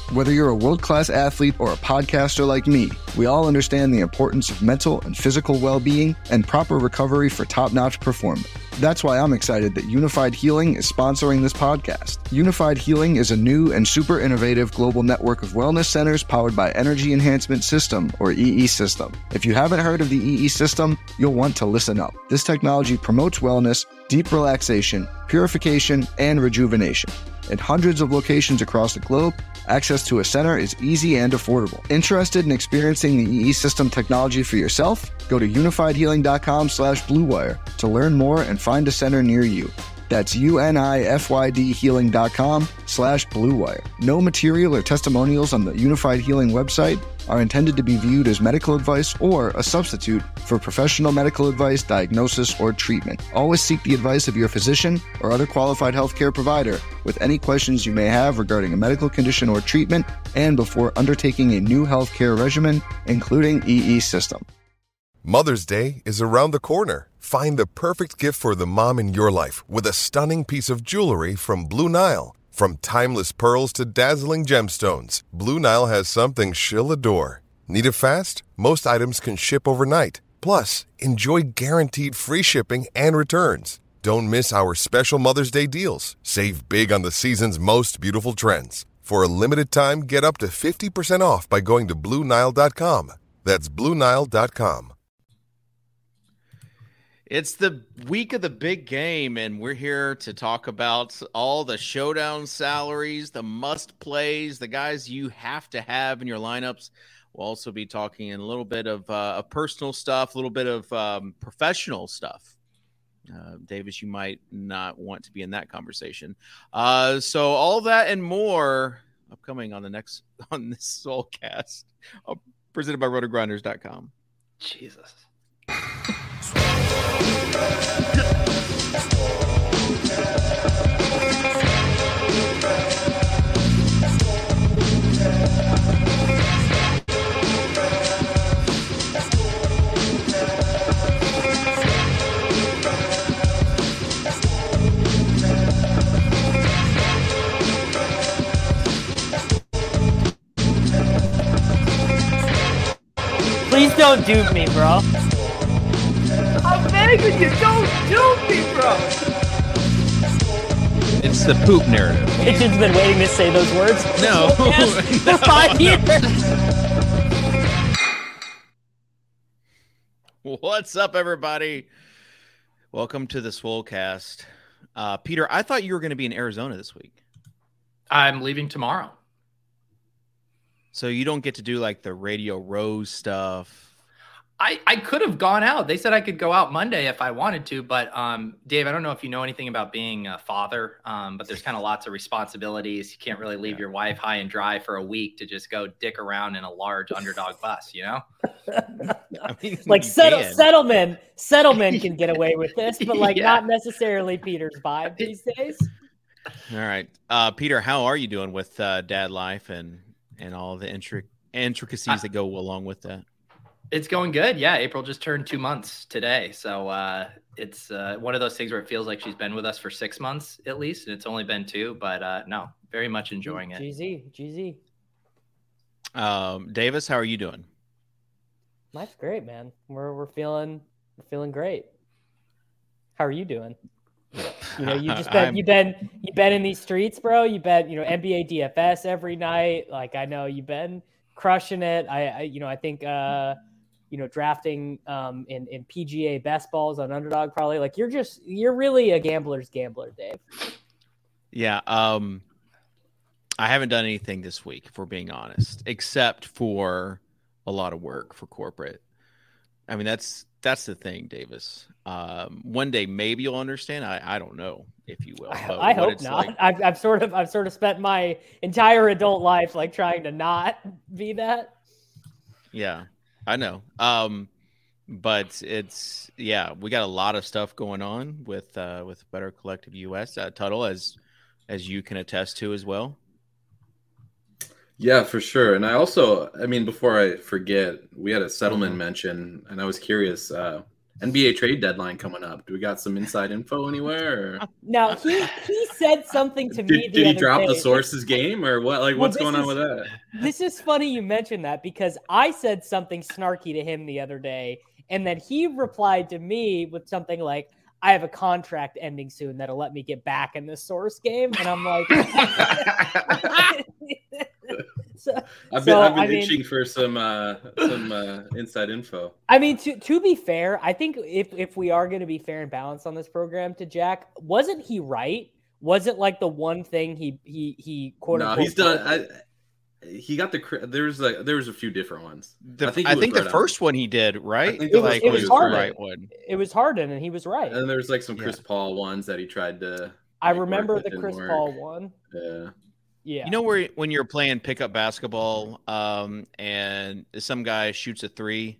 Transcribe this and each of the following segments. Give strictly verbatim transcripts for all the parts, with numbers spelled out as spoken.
Whether you're a world-class athlete or a podcaster like me, we all understand the importance of mental and physical well-being and proper recovery for top-notch performance. That's why I'm excited that Unified Healing is sponsoring this podcast. Unified Healing is a new and super innovative global network of wellness centers powered by Energy Enhancement System, or E E System. If you haven't heard of the E E System, you'll want to listen up. This technology promotes wellness, deep relaxation, purification, and rejuvenation. In hundreds of locations across the globe, access to a center is easy and affordable. Interested in experiencing the E E System technology for yourself? Go to unifiedhealing.com slash bluewire to learn more and find a center near you. That's U-N-I-F-Y-D healing.com slash bluewire. No material or testimonials on the Unified Healing website are intended to be viewed as medical advice or a substitute for professional medical advice, diagnosis, or treatment. Always seek the advice of your physician or other qualified healthcare provider with any questions you may have regarding a medical condition or treatment and before undertaking a new healthcare regimen, including E E System. Mother's Day is around the corner. Find the perfect gift for the mom in your life with a stunning piece of jewelry from Blue Nile. From timeless pearls to dazzling gemstones, Blue Nile has something she'll adore. Need it fast? Most items can ship overnight. Plus, enjoy guaranteed free shipping and returns. Don't miss our special Mother's Day deals. Save big on the season's most beautiful trends. For a limited time, get up to fifty percent off by going to Blue Nile dot com. That's Blue Nile dot com. It's the week of the big game, and we're here to talk about all the showdown salaries, the must plays, the guys you have to have in your lineups. We'll also be talking a little bit of, uh, of personal stuff, a little bit of um, professional stuff. Uh, Davis, you might not want to be in that conversation. Uh, so all that and more upcoming on the next on this Soulcast, uh, presented by roto grinders dot com. Jesus. Please don't dupe me, bro. I'm begging you, don't dupe me, bro. It's the poop narrative. Kitchen's been waiting to say those words. No. Yes, for five years. What's up, everybody? Welcome to the Swolecast. Uh, Peter, I thought you were going to be in Arizona this week. I'm leaving tomorrow. So you don't get to do like the Radio Row stuff. I, I could have gone out. They said I could go out Monday if I wanted to, but um, Dave, I don't know if you know anything about being a father, um, but there's kind of lots of responsibilities. You can't really leave yeah. your wife high and dry for a week to just go dick around in a large underdog bus, you know? I mean, like settle, Settlement, Settlement can get away with this, but like yeah. not necessarily Peter's vibe these days. All right, uh, Peter, how are you doing with uh, dad life and and all the intric- intricacies I- that go along with that? It's going good. Yeah. April just turned two months today. So uh, it's uh, one of those things where it feels like she's been with us for six months at least. And it's only been two, but uh, no, very much enjoying it. G Z, G Z. Um, Davis, how are you doing? Life's great, man. We're, we're feeling, we're feeling great. How are you doing? You know, you just been, you've been, you've been in these streets, bro. You've been, you know, N B A D F S every night. Like, I know you've been crushing it. I, I you know, I think, uh, you know, drafting um, in, in P G A best balls on Underdog, probably like you're just, you're really a gambler's gambler, Dave. Yeah. Um, I haven't done anything this week, if we're being honest, except for a lot of work for corporate. I mean, that's, that's the thing, Davis. Um, one day, maybe you'll understand. I, I don't know if you will. I, I hope not. Like... I've, I've sort of, I've sort of spent my entire adult life, like trying to not be that. Yeah. I know. Um, but it's, yeah, we got a lot of stuff going on with, uh, with Better Collective U S, uh, Tuttle, as, as you can attest to as well. Yeah, for sure. And I also, I mean, before I forget, we had a settlement mm-hmm. mention, and I was curious, uh, N B A trade deadline coming up. Do we got some inside info anywhere? Or... Now he he said something to did, me. The did he other drop day. the sources game or what? Like, Well, what's this going on is- with that? This is funny you mentioned that because I said something snarky to him the other day, and then he replied to me with something like, I have a contract ending soon that'll let me get back in the source game. And I'm like, so, I've been, so, I've been I mean, itching for some uh, some uh, inside info. I mean, to to be fair, I think if if we are going to be fair and balanced on this program to Jack, wasn't he right? Was it like the one thing he he he quote No, unquote? he's done. I, he got the. cr- There's like there was a few different ones. The, I think I he think was the right first one he did, right? I think the like first one was was the Harden. right one. It was Harden, and he was right. And there was like some Chris Yeah. Paul ones that he tried to. I make work remember that the didn't Chris work. Paul one. Yeah. Yeah. You know where when you're playing pickup basketball, um, and some guy shoots a three,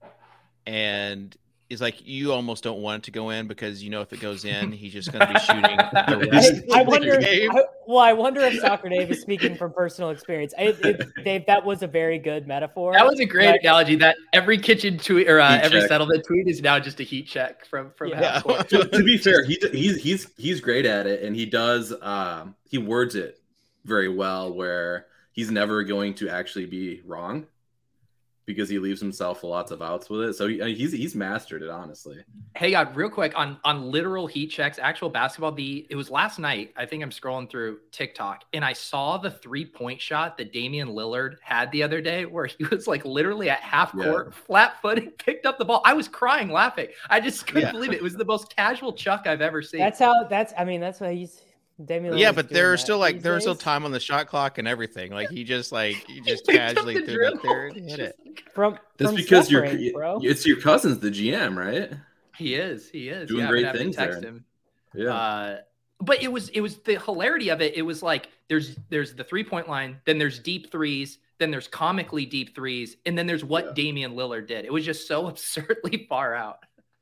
and it's like you almost don't want it to go in because you know if it goes in, he's just going to be shooting the rest of I, I the wonder. game. I, well, I wonder if Soccer Dave is speaking from personal experience. I, it, Dave, that was a very good metaphor. That was a great But- analogy. That every kitchen tweet or uh, Heat every check. settlement tweet is now just a heat check from from Yeah. half court. to, to be fair, he he's he's he's great at it, and he does. Um, he words it very well, where he's never going to actually be wrong because he leaves himself lots of outs with it. So he, he's he's mastered it, honestly. Hey, God, real quick on on literal heat checks, actual basketball. The it was last night. I think I'm scrolling through TikTok and I saw the three point shot that Damian Lillard had the other day, where he was like literally at half court, flat footed, picked up the ball. I was crying laughing. I just couldn't Yeah. believe it. It was the most casual chuck I've ever seen. That's how. That's. I mean, that's why he's. Damian Yeah, Lillard's but doing there's that still like these there's still days. time on the shot clock and everything. Like he just like he just Picked up casually the threw it up dribble. there and hit it. from. That's from because you're Steph range, bro. it's your cousin's the G M, right? He is. He is. Doing yeah, great I'm gonna have to things text there. him. Yeah. Uh, but it was it was the hilarity of it. It was like there's there's the three point line, then there's deep threes, then there's comically deep threes, and then there's what Yeah. Damian Lillard did. It was just so absurdly far out.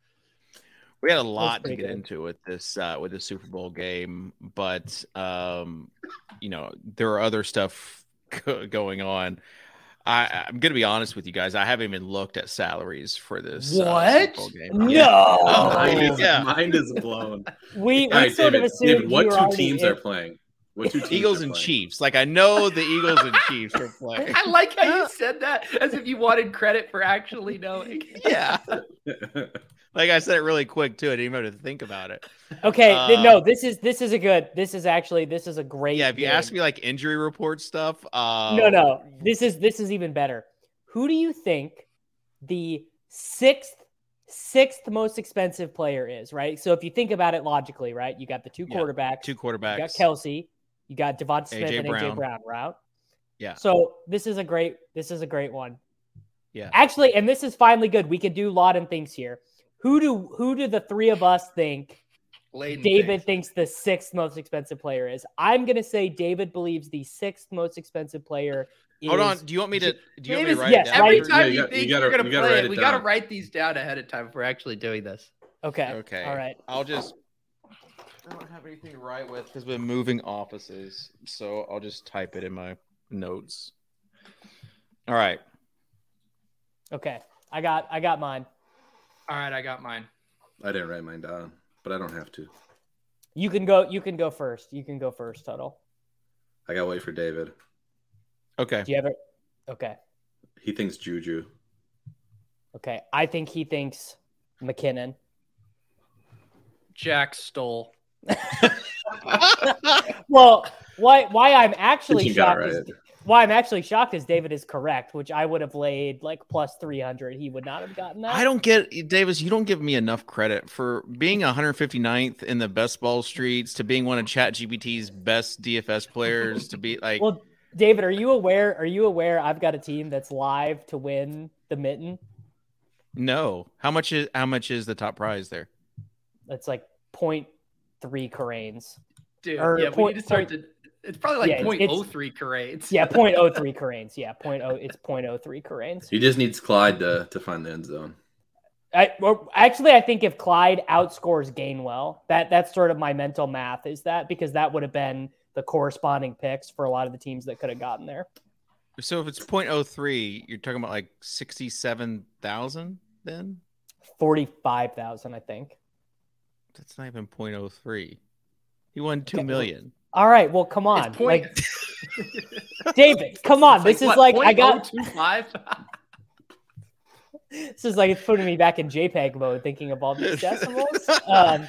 We had a lot to pretty get good. into with this uh, with the Super Bowl game, but um, you know there are other stuff go- going on. I, I'm going to be honest with you guys. I haven't even looked at salaries for this uh, What? Super Bowl game. No. Yeah. Oh, mind, is, yeah. mind is blown. We, we All right, sort David, of assumed David, what you were two already teams in- are playing? What two teams Eagles are and playing? Chiefs. Like I know the Eagles and Chiefs are playing. I like how you said that as if you wanted credit for actually knowing. Yeah. Like I said it really quick too. I didn't even have to think about it. Okay, Uh, th- no, this is this is a good. This is actually this is a great. Yeah, if you game. ask me like injury report stuff, uh, No, no. This is this is even better. Who do you think the sixth sixth most expensive player is, right? So if you think about it logically, right? You got the two Yeah, quarterbacks. two You got quarterbacks. Kelsey. You got Devonta Smith A J and A J Brown. Brown route. Yeah. So this is a great this is a great one. Yeah. Actually, and this is finally good. We could do lot and things here. Who do who do the three of us think Layden David thinks. thinks the sixth most expensive player is? I'm gonna say David believes the sixth most expensive player is Hold on. Do you want me to? Do you want me to Davis, write yes, it down? every right. time Yeah, you, you got- think you you gotta- are gonna you gotta play write it, it we got to down. write these down ahead of time if we're actually doing this. Okay. Okay. All right. I'll just. I don't have anything to write with because we're moving offices, so I'll just type it in my notes. All right. Okay. I got I got mine. All right, I got mine. I didn't write mine down, but I don't have to. You can go you can go first. You can go first, Tuttle. I gotta wait for David. Okay. Do you have it? Okay. He thinks Juju. Okay. I think he thinks McKinnon. Jack Stoll. Well, why why I'm actually You got shocked it is, right. why I'm actually shocked is David is correct, which I would have laid like plus three hundred. He would not have gotten that. I don't get Davis. You don't give me enough credit for being one hundred fifty-ninth in the best ball streets to being one of ChatGPT's best D F S players to be like. Well, David, are you aware? Are you aware I've got a team that's live to win the mitten? No. How much is how much is the top prize there? It's like point three Corains. Dude, Or yeah, we point- need to start to. It's probably like Yeah, it's- point it's- oh three Corains. Yeah, point oh three Corains. Yeah, point oh. It's point oh three Corains. He just needs Clyde to, to find the end zone. I well, actually I think if Clyde outscores Gainwell, that that's sort of my mental math is that because that would have been the corresponding picks for a lot of the teams that could have gotten there. So if it's point oh three, you're talking about like sixty-seven thousand then? forty-five thousand, I think. That's not even point oh three. He won two million. All right, well, come on, point... like David, come on. This like, is what, like I got. This is like it's putting me back in JPEG mode, thinking of all these decimals. Um,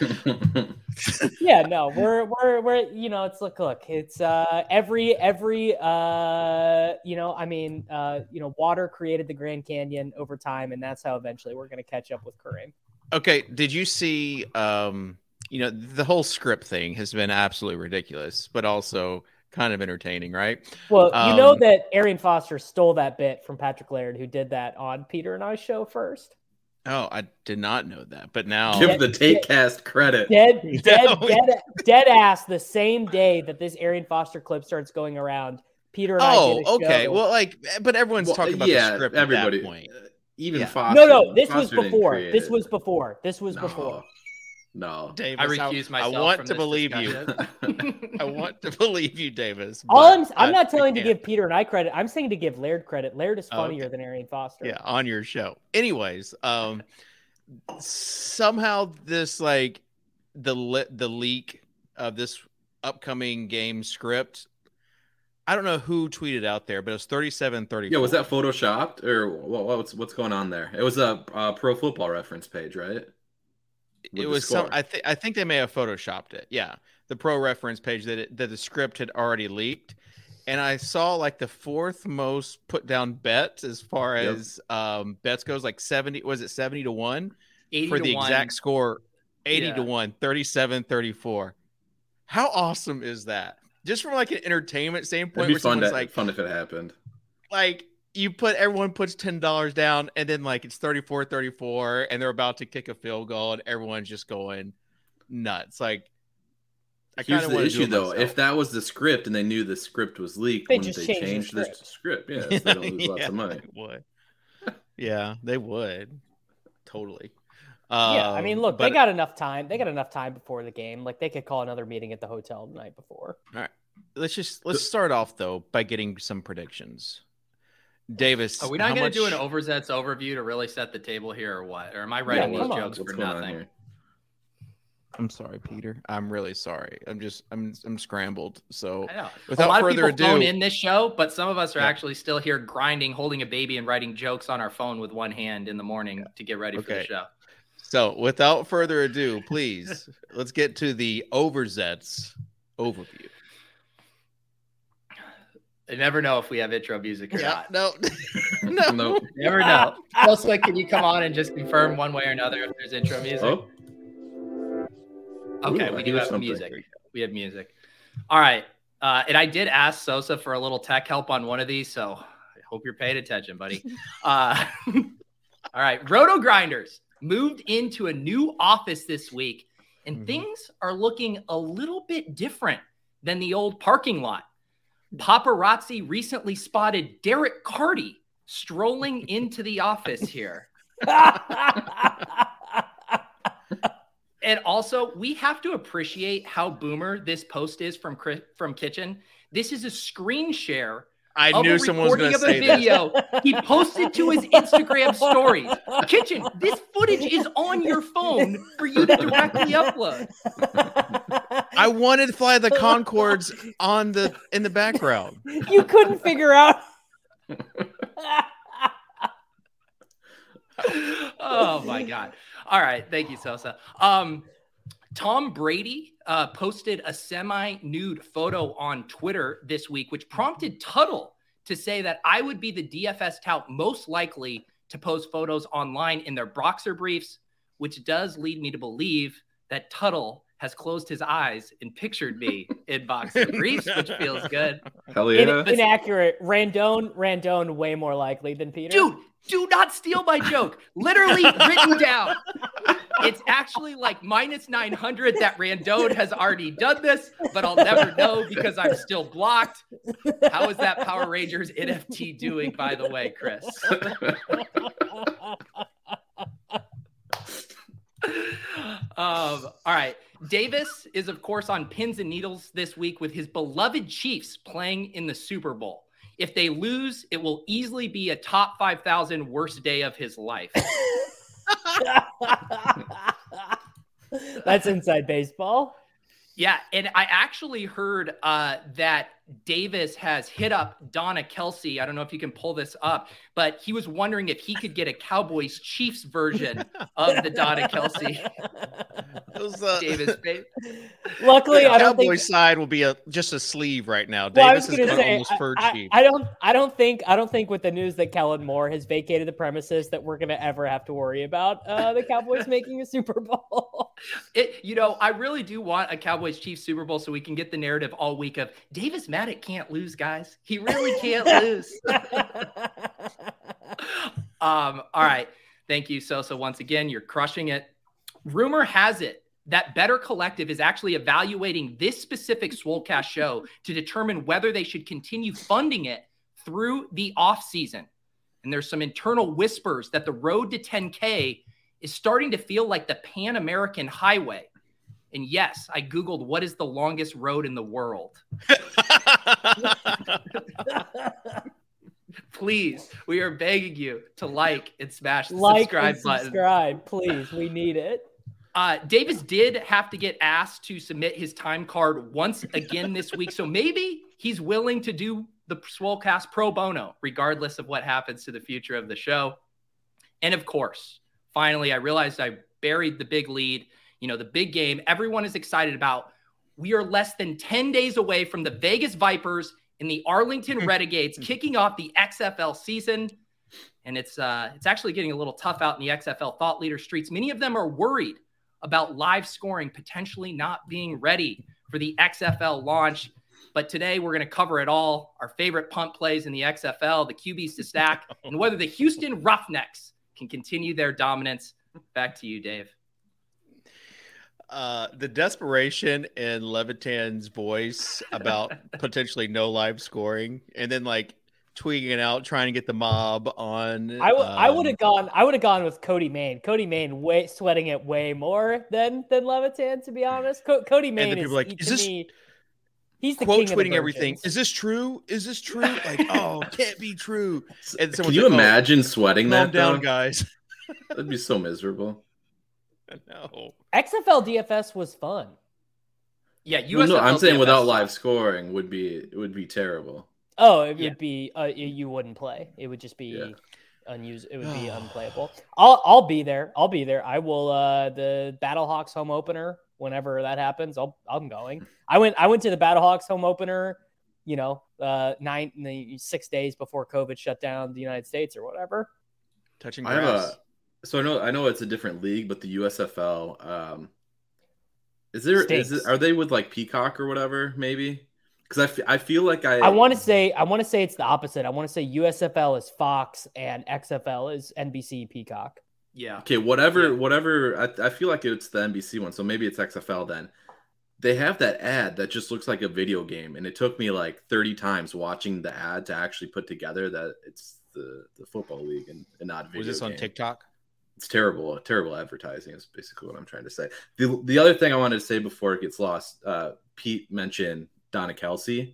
yeah, no, we're we're we're you know, it's look look, it's uh every every uh you know, I mean uh you know, water created the Grand Canyon over time, and that's how eventually we're gonna catch up with Kareem. Okay, did you see? Um, you know, the whole script thing has been absolutely ridiculous, but also kind of entertaining, right? Well, um, you know that Arian Foster stole that bit from Patrick Laird, who did that on Peter and I's show first. Oh, I did not know that, but now give the Takecast credit. Dead, dead, dead, dead ass. The same day that this Arian Foster clip starts going around, Peter and oh, I did a okay. show. Well, like, but everyone's well, talking about yeah, the script everybody, at that point. Even yeah. Foster. No, no, this Foster was before. This it. was before. This was no. before. No, Davis, I refuse myself. I want from to this believe discussion. you. I want to believe you, Davis. All I'm, I'm I, not telling I to give Peter and I credit. I'm saying to give Laird credit. Laird is funnier okay. than Arian Foster. Yeah, on your show. Anyways, um, somehow this like the le- the leak of this upcoming game script. I don't know who tweeted out there, but it was thirty-seven thirty-four. Yeah, was that photoshopped or what, what's what's going on there? It was a, a Pro Football Reference page, right? With it was some. I think I think they may have photoshopped it. Yeah, the Pro Reference page that it, that the script had already leaked, and I saw like the fourth most put down bet as far Yep. as um, bets goes, like seventy. Was it seventy to one eighty for to the one. exact score? Eighty Yeah. to one, thirty-seven thirty-four. How awesome is that? Just from like an entertainment standpoint, It'd be where fun, someone's to, like, fun if it happened. like you put everyone puts ten dollars down, and then like it's thirty-four thirty-four, and they're about to kick a field goal, and everyone's just going nuts. Like, I Here's kind of the want issue, to do it though. myself. If that was the script and they knew the script was leaked, They wouldn't just they changed change the the script? Yeah, so they don't lose lots Yeah, of money. They would. Yeah, they would. Totally. Yeah, I Um, mean, look, but- they got enough time. They got enough time before the game. Like, they could call another meeting at the hotel the night before. All right. Let's just let's start off though by getting some predictions. Davis, Are we not how going much... to do an overzets overview to really set the table here, or what? Or am I writing Yeah, these come on. jokes What's for going on nothing? here? I'm sorry, Peter. I'm really sorry. I'm just I'm I'm scrambled. So I know. without a lot further of people ado, phone in this show, but some of us are Yeah. actually still here grinding, holding a baby, and writing jokes on our phone with one hand in the morning to get ready for the Okay. show. So without further ado, please let's get to the overzets overview. I never know if we have intro music or Yeah, not. no, no, Nope. Never know. Also, can you come on and just confirm one way or another if there's intro music? Oh, Okay, Ooh, we I do hear have something. music. We have music. All right. Uh, and I did ask Sosa for a little tech help on one of these, so I hope you're paying attention, buddy. Uh, all right. Roto Grinders moved into a new office this week, and Mhm. things are looking a little bit different than the old parking lot. Paparazzi recently spotted Derek Carty strolling into the office here. And also, we have to appreciate how boomer this post is from Chris, from Kitchen. This is a screen share. I of knew a someone was recording going to of a say that. video he posted to his Instagram stories. Kitchen, this footage is on your phone for you to directly upload. I wanted to fly the Concords on the in the background. You couldn't figure out. Oh my God. All right. Thank you, Sosa. Um, Tom Brady uh, posted a semi-nude photo on Twitter this week, which prompted Tuttle to say that I would be the D F S tout most likely to post photos online in their boxer briefs, which does lead me to believe that Tuttle has closed his eyes and pictured me in boxer briefs, which feels good. hell In- yeah. inaccurate. Randone, Randone, way more likely than Peter. Dude, do not steal my joke. Literally written down. It's actually like minus nine hundred that Randone has already done this, but I'll never know because I'm still blocked. How is that Power Rangers N F T doing, by the way, Chris? um, all right. Davis is, of course, on pins and needles this week with his beloved Chiefs playing in the Super Bowl. If they lose, it will easily be a top five thousand worst day of his life. That's inside baseball. Yeah, and I actually heard uh, that Davis has hit up Donna Kelsey. I don't know if you can pull this up, but he was wondering if he could get a Cowboys Chiefs version of the Donna Kelsey Those, uh, Davis. Babe. Luckily, the I don't Cowboy think. side will be a just a sleeve right now. Well, I Davis was is going to gonna say, almost fur I, cheap. I, I don't, I don't think, I don't think with the news that Kellen Moore has vacated the premises that we're going to ever have to worry about uh, the Cowboys making a Super Bowl. It, you know, I really do want a Cowboys Chiefs Super Bowl so we can get the narrative all week of Davis Maddock can't lose, guys. He really can't lose. um, all right. Thank you, Sosa. Once again, you're crushing it. Rumor has it that Better Collective is actually evaluating this specific Swolecast show to determine whether they should continue funding it through the off season. And there's some internal whispers that the road to ten K is starting to feel like the Pan American Highway. And yes, I Googled what is the longest road in the world. Please, we are begging you to like and smash the like subscribe and button. subscribe, please. We need it. Uh, Davis did have to get asked to submit his time card once again this week. So maybe he's willing to do the Swolecast pro bono, regardless of what happens to the future of the show. And of course, finally, I realized I buried the big lead. You know, the big game everyone is excited about. We are less than ten days away from the Vegas Vipers and the Arlington Renegades kicking off the X F L season. And it's uh, it's actually getting a little tough out in the X F L thought leader streets. Many of them are worried about live scoring potentially not being ready for the X F L launch. But today we're going to cover it all. Our favorite punt plays in the X F L, the Q Bs to stack, and whether the Houston Roughnecks can continue their dominance. Back to you, Dave. Uh, the desperation in Levitan's voice about potentially no live scoring, and then like tweeting it out, trying to get the mob on. I would, um, I would have gone, I would have gone with Cody Main. Cody Main, way sweating it way more than than Levitan, to be honest. Co- Cody Main and then is people are like, he- is to this me, he's the quote king of the tweeting everything? virgins. Is this true? Is this true? Like, oh, can't be true. And Can someone's you like, oh, imagine sweating calm that down, though? guys. That'd be so miserable. No. X F L D F S was fun. Yeah, Well, no, U S F L I'm saying D F S without sucks. live scoring would be it would be terrible. Oh, it Yeah. would be uh, you wouldn't play. It would just be Yeah. unused. It would be unplayable. I'll I'll be there. I'll be there. I will. Uh, the Battlehawks home opener. Whenever that happens, I'll I'm going. I went I went to the Battlehawks home opener. You know, uh, nine six days before COVID shut down the United States or whatever. Touching I have grass. a so I know I know it's a different league, but the U S F L um, is there is Stinks. it, are they with like Peacock or whatever maybe? Because I, f- I feel like I I want to say I want to say it's the opposite. I want to say U S F L is Fox and X F L is N B C Peacock. Yeah. okay whatever Yeah. whatever I, I feel like it's the N B C one, so maybe it's X F L then. They have that ad that just looks like a video game, and it took me like thirty times watching the ad to actually put together that it's the, the football league and, and not a video Was this on game. TikTok? It's terrible, terrible advertising is basically what I'm trying to say. The the other thing I wanted to say before it gets lost, uh, Pete mentioned Donna Kelsey.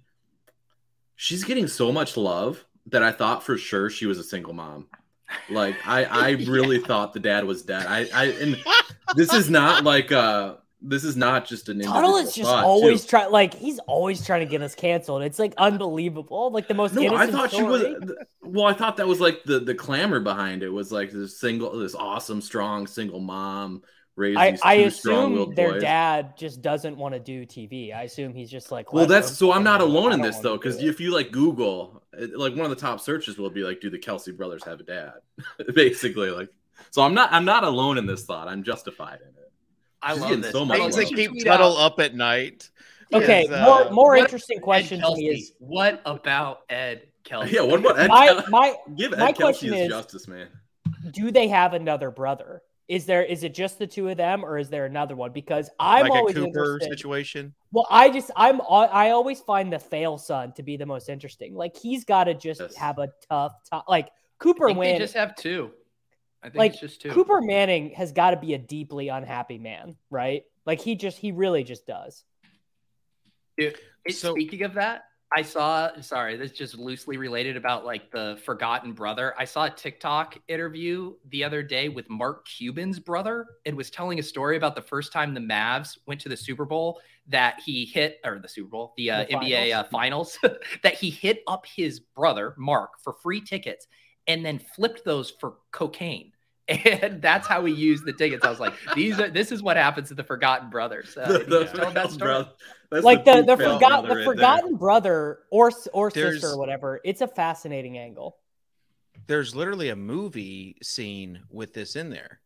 She's getting so much love that I thought for sure she was a single mom. Like I, I really Yeah. thought the dad was dead. I, I and this is not like uh this is not just an Tuttle individual is just thought, always too. trying, like he's always trying to get us canceled. It's like unbelievable, like the most No, I innocent thought she story. was. Well, I thought that was like the the clamor behind it was like this single, this awesome, strong single mom raised I, these I two assume strong-willed their boys. dad just doesn't want to do T V. I assume he's just like, Well, "Let that's them so I'm not fucking do it. alone I in don't this wanna though, do because it." if you like Google, it- like one of the top searches will be like, "Do the Kelsey brothers have a dad?" Basically, like, so I'm not I'm not alone in this thought. I'm justified in it. I She's love getting this. so much I love. Things love that this. keep Tweet Tuttle out, up at night. Okay, is, more uh, more what interesting Ed question to Kelsey. me is What about Ed Kelsey? Yeah, what about Ed? my Kel- my Give Ed my Kelsey question his is- justice, man. do they have another brother? Is there is it just the two of them, or is there another one? Because I'm like a always Cooper interested. situation. Well, I just I'm al- I always find the fail son to be the most interesting. Like he's got to just Yes. have a tough time. Like Cooper I think they Manning, just have two. I think like it's just two. Cooper Manning has got to be a deeply unhappy man, right? Like he just he really just does. Dude, it- So- speaking of that, I saw, sorry, this is just loosely related about like the forgotten brother. I saw a TikTok interview the other day with Mark Cuban's brother. It was telling a story about the first time the Mavs went to the Super Bowl that he hit, or the Super Bowl, the, uh, the N B A finals, uh, finals that he hit up his brother, Mark, for free tickets and then flipped those for cocaine. And that's how we used the tickets. I was like, "These are this is what happens to the forgotten brothers." Uh, the, the tell that story. Like the the, the forgotten the right forgotten there. brother or or There's, sister or whatever. It's a fascinating angle. There's literally a movie scene with this in there.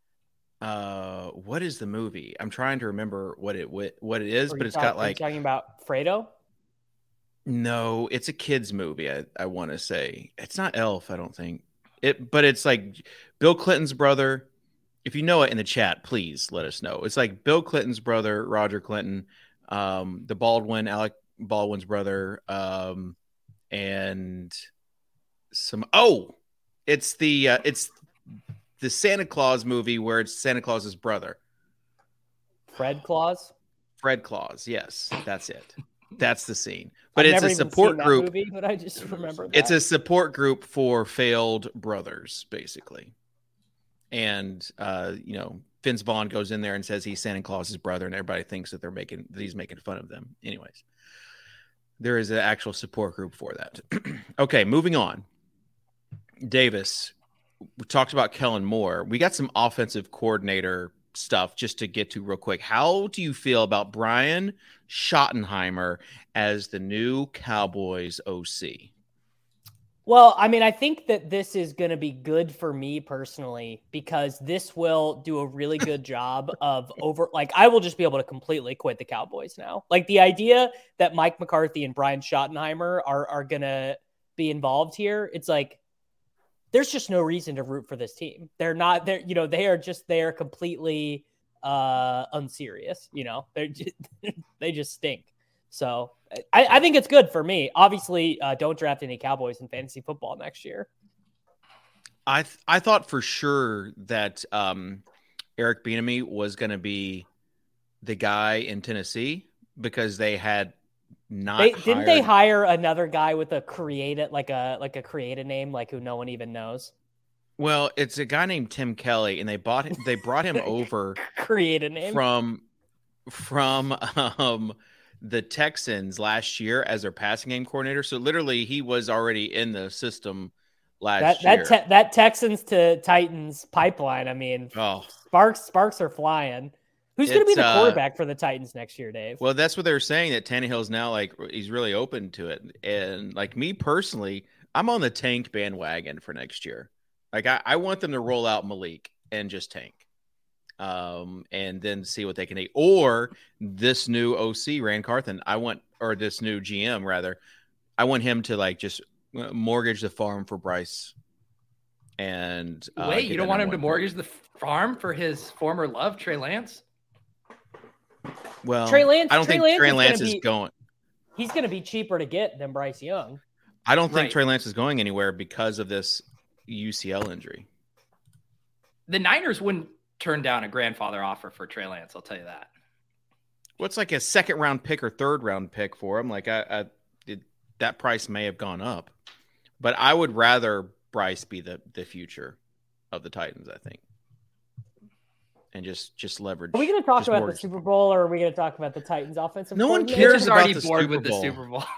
Uh, what is the movie? I'm trying to remember what it what it is, but it's talk, got like talking about Fredo. No, it's a kids movie. I I want to say it's not Elf. I don't think it, but it's like Bill Clinton's brother. If you know it in the chat, please let us know. It's like Bill Clinton's brother, Roger Clinton, um, the Baldwin, Alec Baldwin's brother, um, and some. Oh, it's the uh, it's the Santa Claus movie where it's Santa Claus's brother, Fred Claus. Fred Claus. Yes, that's it. That's the scene. But I've it's never a even support seen group. That movie, but I just remember that. It's a support group for failed brothers, basically. And uh, you know, Vince Vaughn goes in there and says he's Santa Claus's brother, and everybody thinks that they're making that he's making fun of them. Anyways, there is an actual support group for that. Okay, moving on. Davis, we talked about Kellen Moore. We got some offensive coordinator stuff just to get to real quick. How do you feel about Brian Schottenheimer as the new Cowboys O C? Well, I mean, I think that this is going to be good for me personally because this will do a really good job of over, like, I will just be able to completely quit the Cowboys now. Like, the idea that Mike McCarthy and Brian Schottenheimer are, are going to be involved here, it's like, there's just no reason to root for this team. They're not, they're, you know, they are just, they are completely uh, unserious, you know, they're just, they just stink. So I, I think it's good for me. Obviously, uh, don't draft any Cowboys in fantasy football next year. I th- I thought for sure that um, Eric Bieniemy was going to be the guy in Tennessee because they had not. They, hired... Didn't they hire another guy with a creative, like a like a creative name, like who no one even knows? Well, it's a guy named Tim Kelly, and they bought him. They brought him over. Creative name from from um. the Texans last year as their passing game coordinator. So literally he was already in the system last that, year. That, te- that Texans to Titans pipeline. I mean, oh. sparks, sparks are flying. Who's going to be the quarterback uh, for the Titans next year, Dave? Well, that's what they were saying, that Tannehill's now like, he's really open to it. And like me personally, I'm on the tank bandwagon for next year. Like I, I want them to roll out Malik and just tank. Um, and then see what they can do. Or this new O C, Rand Carthen, I want, or this new G M rather, I want him to like just mortgage the farm for Bryce. And uh, wait, you don't want him to mortgage the farm for his former love, Trey Lance? Well, Trey Lance, I don't Trey think Lance Trey is Lance be, is going. He's going to be cheaper to get than Bryce Young. I don't think right. Trey Lance is going anywhere because of this U C L injury. The Niners wouldn't turn down a grandfather offer for Trey Lance. I'll tell you that. What's like a second round pick or third round pick for him? Like I, I it, that price may have gone up, but I would rather Bryce be the, the future of the Titans, I think. And just, just leverage. Are we going to talk about mortgage. the Super Bowl or are we going to talk about the Titans offensive? No one coordinator? cares He's about already the bored Super with the Bowl. Super Bowl.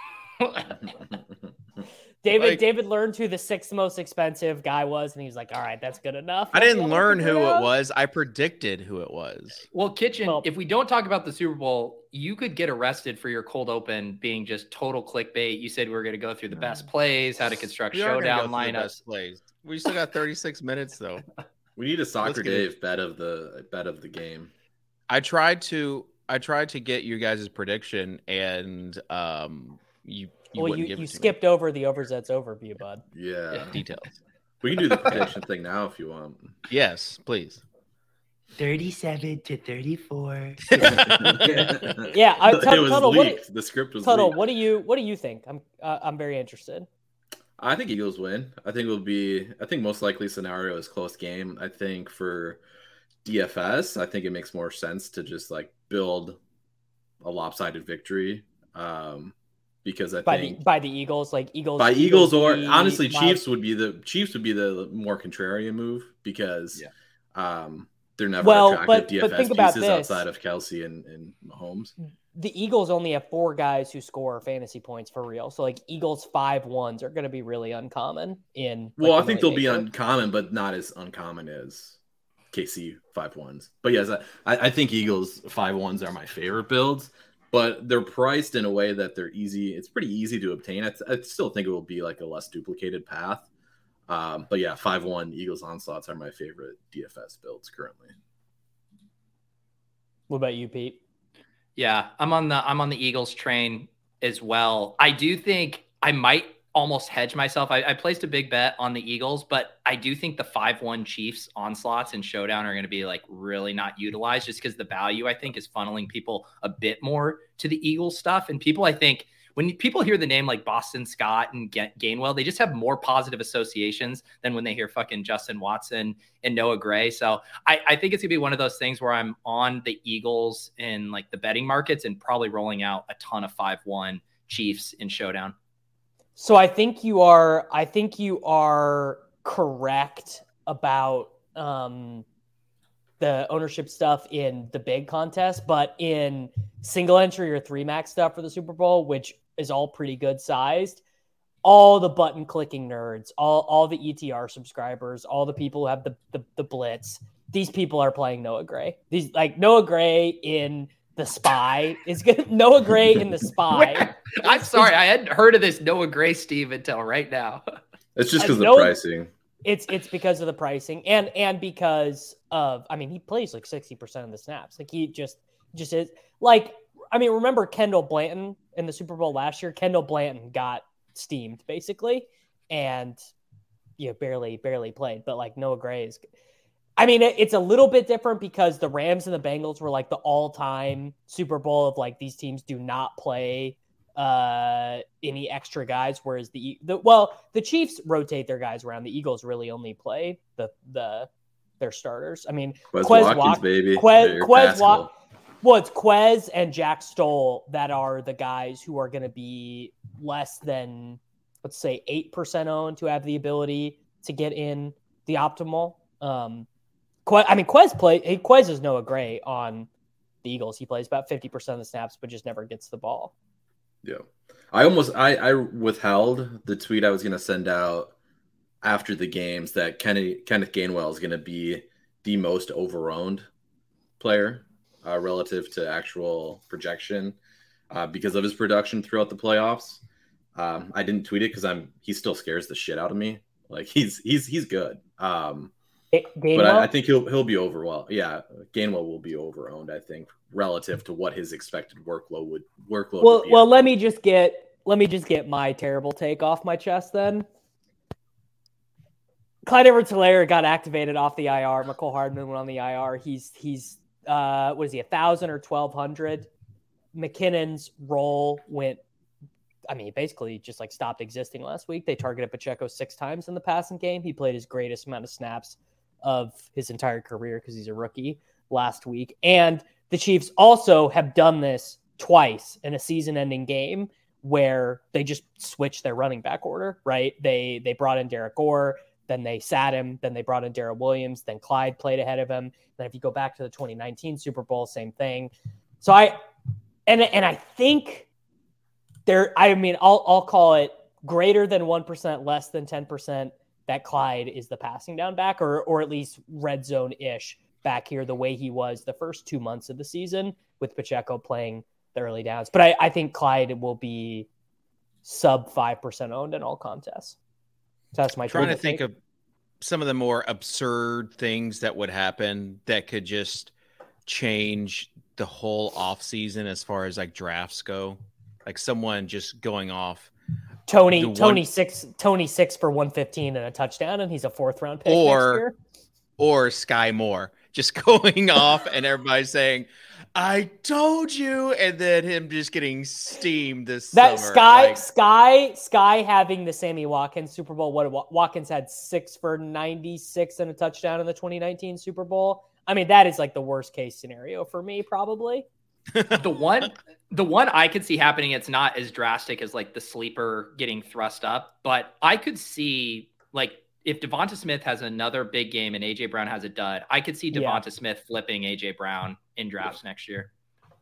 David Like, David learned who the sixth most expensive guy was, and he was like, all right, that's good enough. I didn't learn who out. it was. I predicted who it was. Well, Kitchen, Well- if we don't talk about the Super Bowl, you could get arrested for your cold open being just total clickbait. You said we were going to go through the best plays, how to construct We are gonna showdown go through the lineups. best plays. We still got thirty-six minutes though. We need a soccer Let's get Dave bet of the bet of the game. I tried to I tried to get you guys' prediction, and um, you you Well, wouldn't you, give you it to skipped over the oversets overview, bud. Yeah. me. details. We can do the prediction thing now if you want. Yes, please. thirty-seven to thirty-four. Yeah, I, it Tuttle, was Tuttle, what, leaked. The script was Tuttle, leaked. what do you what do you think? I'm uh, I'm very interested. I think Eagles win. I think it will be. I think most likely scenario is close game. I think for D F S, I think it makes more sense to just like build a lopsided victory. Um, because I by think the by the Eagles, like Eagles by Eagles, or the, honestly, Miles. Chiefs would be the Chiefs would be the more contrarian move because Yeah. um, they're never Well, attractive but- D F but S think about pieces this. outside of Kelsey and, and Mahomes. The Eagles only have four guys who score fantasy points for real. So like Eagles five ones are going to be really uncommon in. Well, like, I think they'll be nature. uncommon, but not as uncommon as K C five ones. But yes, I, I think Eagles five ones are my favorite builds, but they're priced in a way that they're easy. It's pretty easy to obtain. I, I still think it will be like a less duplicated path. Um, but yeah, five one Eagles onslaughts are my favorite D F S builds currently. What about you, Pete? Yeah, I'm on the I'm on the Eagles train as well. I do think I might almost hedge myself. I, I placed a big bet on the Eagles, but I do think the five one Chiefs onslaughts and showdown are going to be like really not utilized just because the value I think is funneling people a bit more to the Eagles stuff. And people, I think when people hear the name like Boston Scott and Gainwell, they just have more positive associations than when they hear fucking Justin Watson and Noah Gray. So I, I think it's gonna be one of those things where I'm on the Eagles in like the betting markets and probably rolling out a ton of five one Chiefs in showdown. So I think you are. I think you are correct about um, the ownership stuff in the big contest, but in single entry or three max stuff for the Super Bowl, which is all pretty good sized, all the button clicking nerds, all all the E T R subscribers, all the people who have the the, the blitz. These people are playing Noah Gray. These like Noah Gray in the Spy is good. Noah Gray in the Spy. I'm sorry, I hadn't heard of this Noah Gray Steve until right now. It's just because of Noah, the pricing. It's it's because of the pricing and and because of I mean he plays like sixty percent of the snaps. Like he just just is like I mean remember Kendall Blanton in the Super Bowl last year? Kendall Blanton got steamed basically and you know, barely barely played. But like Noah Gray is I mean, it, it's a little bit different because the Rams and the Bengals were like the all-time Super Bowl of like these teams do not play uh, any extra guys, whereas the the well, the Chiefs rotate their guys around. The Eagles really only play the the their starters. I mean, Quez, Quez Watkins, Walk, baby. Quez, Quez Wa- Wa- well, it's Quez and Jack Stoll that are the guys who are going to be less than, let's say, eight percent owned to have the ability to get in the optimal. Um, Que- I mean, Quez play. Quez is Noah Gray on the Eagles. He plays about fifty percent of the snaps, but just never gets the ball. Yeah, I almost I, I withheld the tweet I was going to send out after the games that Kenneth Kenneth Gainwell is going to be the most overowned player uh, relative to actual projection uh, because of his production throughout the playoffs. Um, I didn't tweet it because I'm he still scares the shit out of me. Like he's he's he's good. Um, Gainwell? But I, I think he'll he'll be over well. Yeah, Gainwell will be overowned, I think, relative to what his expected workload would workload. Well, would be well, let me just get let me just get my terrible take off my chest then. Clyde Edwards-Helaire got activated off the I R. McCole Hardman went on the I R. He's he's uh what is he a thousand or twelve hundred? McKinnon's role went. I mean, basically just like stopped existing last week. They targeted Pacheco six times in the passing game. He played his greatest amount of snaps of his entire career because he's a rookie last week. And the Chiefs also have done this twice in a season-ending game where they just switched their running back order, right? They they brought in Derek Gore, then they sat him, then they brought in Darrell Williams, then Clyde played ahead of him. Then if you go back to the twenty nineteen Super Bowl, same thing. So I and and I think there I mean I'll I'll call it greater than one percent, less than ten percent that Clyde is the passing down back or or at least red zone-ish back here the way he was the first two months of the season with Pacheco playing the early downs. But I, I think Clyde will be sub five percent owned in all contests. So that's my trying to take. think of some of the more absurd things that would happen that could just change the whole offseason as far as like drafts go. Like someone just going off. Tony, one, Tony six, Tony six for one fifteen and a touchdown, and he's a fourth round pick or, next year. Or Sky Moore just going off and everybody's saying, I told you, and then him just getting steamed this that summer. Sky, like, Sky, Sky having the Sammy Watkins Super Bowl. What Watkins had six for ninety-six and a touchdown in the twenty nineteen Super Bowl. I mean, that is like the worst case scenario for me, probably. the one, the one I could see happening, it's not as drastic as like the sleeper getting thrust up, but I could see like if Devonta Smith has another big game and A J Brown has a dud, I could see Devonta yeah. Smith flipping A J Brown in drafts next year.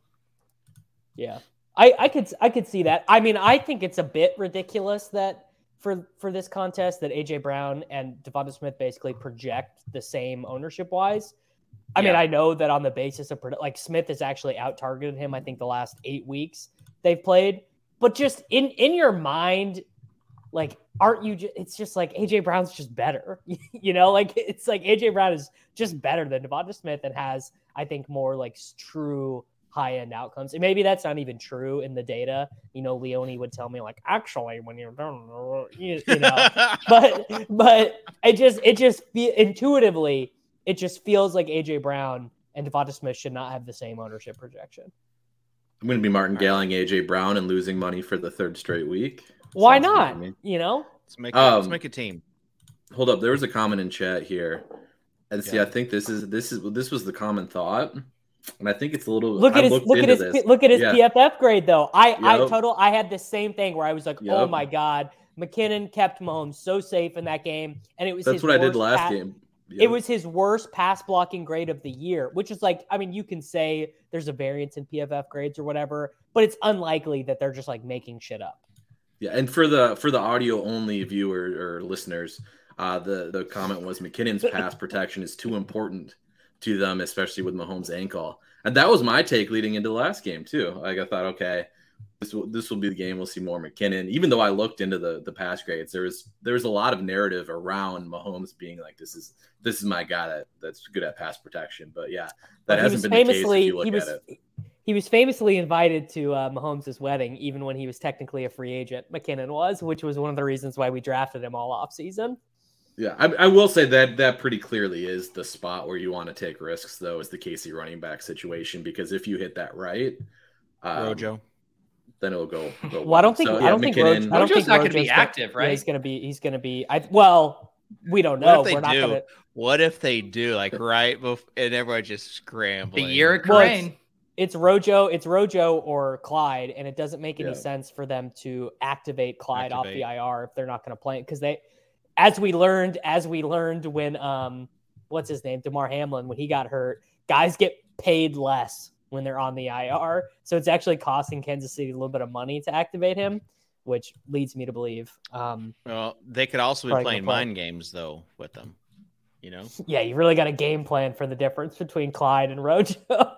Yeah, I, I could I could see that. I mean, I think it's a bit ridiculous that for for this contest that A J Brown and Devonta Smith basically project the same ownership wise. I yeah. mean, I know that on the basis of like Smith has actually out targeted him. I think the last eight weeks they've played, but just in in your mind, like, aren't you? Just, it's just like A J Brown's just better, you know. Like it's like A J Brown is just better than Devonta Smith and has, I think, more like true high end outcomes. And maybe that's not even true in the data. You know, Leone would tell me like, actually, when you're you, you know, but but it just it just intuitively. It just feels like A J Brown and Devonta Smith should not have the same ownership projection. I'm going to be martingale-ing A J Brown and losing money for the third straight week. Why not? You know, let's make, a, um, let's make a team. Hold up, there was a comment in chat here, and see, yeah. I think this is this is this was the common thought, and I think it's a little. Look at I his look at his this. look at his yeah. P F F grade though. I yep. I total I had the same thing where I was like, yep. oh my god, McKinnon kept Mahomes so safe in that game, and it was that's his what I did last pass- game. Yep. It was his worst pass blocking grade of the year, which is like, I mean, you can say there's a variance in P F F grades or whatever, but it's unlikely that they're just like making shit up. Yeah, and for the for the audio only viewer or listeners, uh, the the comment was McKinnon's pass protection is too important to them, especially with Mahomes' ankle, and that was my take leading into the last game too. Like I thought, okay, this will this will be the game. We'll see more McKinnon. Even though I looked into the the pass grades, there was there was a lot of narrative around Mahomes being like, this is this is my guy that, that's good at pass protection. But yeah, that well, hasn't been the case if you look he was, at it. He was famously invited to uh, Mahomes' wedding, even when he was technically a free agent. McKinnon was, which was one of the reasons why we drafted him all offseason. Yeah, I, I will say that that pretty clearly is the spot where you want to take risks, though, is the K C running back situation, because if you hit that right, um, Rojo. then it'll go. go well, I don't think. so, I yeah, don't think. Rojo, I don't Rojo's think not going to be gonna, active, right? Yeah, he's going to be. He's going to be. I well, we don't know. What if they We're not do? gonna... What if they do? Like right before, and everyone just scrambling. The year of well, Crane. it's, it's Rojo. It's Rojo or Clyde, and it doesn't make any yeah. sense for them to activate Clyde Activate. off the I R if they're not going to play it, because they, as we learned, as we learned when um, what's his name, DeMar Hamlin, when he got hurt, guys get paid less when they're on the I R. So it's actually costing Kansas City a little bit of money to activate him, which leads me to believe. Um, well, they could also be Probably playing gonna play. mind games though with them. You know? Yeah, you really got a game plan for the difference between Clyde and Rojo.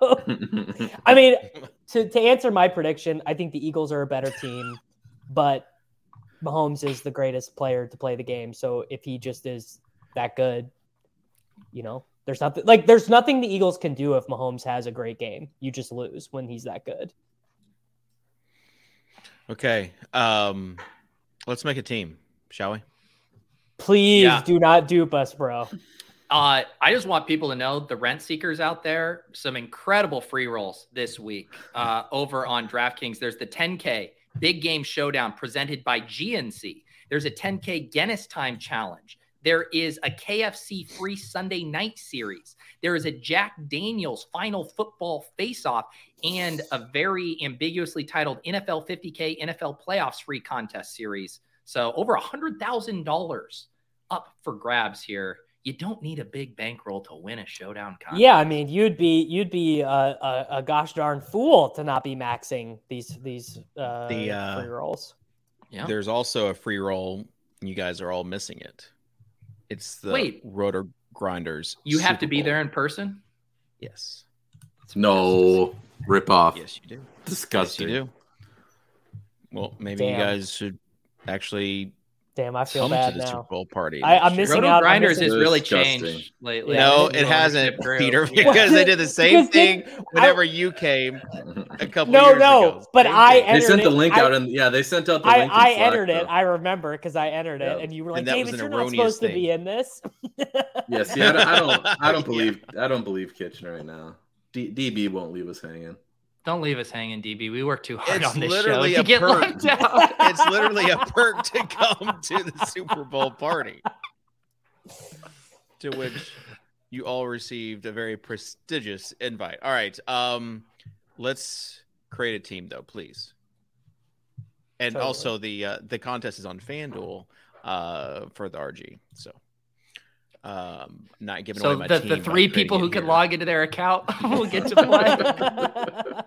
I mean, to, to answer my prediction, I think the Eagles are a better team, but Mahomes is the greatest player to play the game. So if he just is that good, you know, there's nothing like there's nothing the Eagles can do if Mahomes has a great game. You just lose when he's that good. Okay. Um, let's make a team, shall we? Please Yeah. do not dupe us, bro. Uh, I just want people to know, the rent seekers out there, some incredible free rolls this week uh, over on DraftKings. There's the ten K Big Game Showdown presented by G N C. There's a ten K Guinness Time Challenge. There is a K F C free Sunday night series. There is a Jack Daniels final football face-off and a very ambiguously titled N F L fifty K N F L playoffs free contest series. So over one hundred thousand dollars up for grabs here. You don't need a big bankroll to win a showdown contest. Yeah, I mean, you'd be you'd be a, a, a gosh darn fool to not be maxing these these uh, The, uh, free rolls. Yeah. There's also a free roll. You guys are all missing it. It's the Wait. Rotor Grinders. You have Super to be Bowl. there in person? Yes. No, rip off. Yes, you do. Disgusting. Yes, you do. Well, maybe Damn. you guys should actually Damn, I feel come bad to the now. Super Bowl party. I- I'm next year. missing Roto out- I'm Grinders missing- has really Disgusting. changed lately. Yeah. No, It's it been hasn't, ownership group. Peter, Yeah. because they did the same Because they- thing whenever you came a couple No, years no, ago. but Same I thing. They entered sent the it- link I- out, and yeah, they sent out the I, link. in I Slack, entered it. though. I remember because I entered it, Yeah. and you were like, And that was "Davis, an you're not erroneous supposed to thing. be in this." Yeah, see, I don't, I don't, I don't Yeah. believe, I don't believe Kitchen right now. D- DB won't leave us hanging. Don't leave us hanging, D B. We work too hard It's on this literally show a to get perk. locked out. It's literally a perk to come to the Super Bowl party, to which you all received a very prestigious invite. All right. Um, let's create a team though, please. And Totally. also the uh, the contest is on FanDuel uh, for the R G. So um, not giving so away my the, team. the three people who can log into their account will get to play.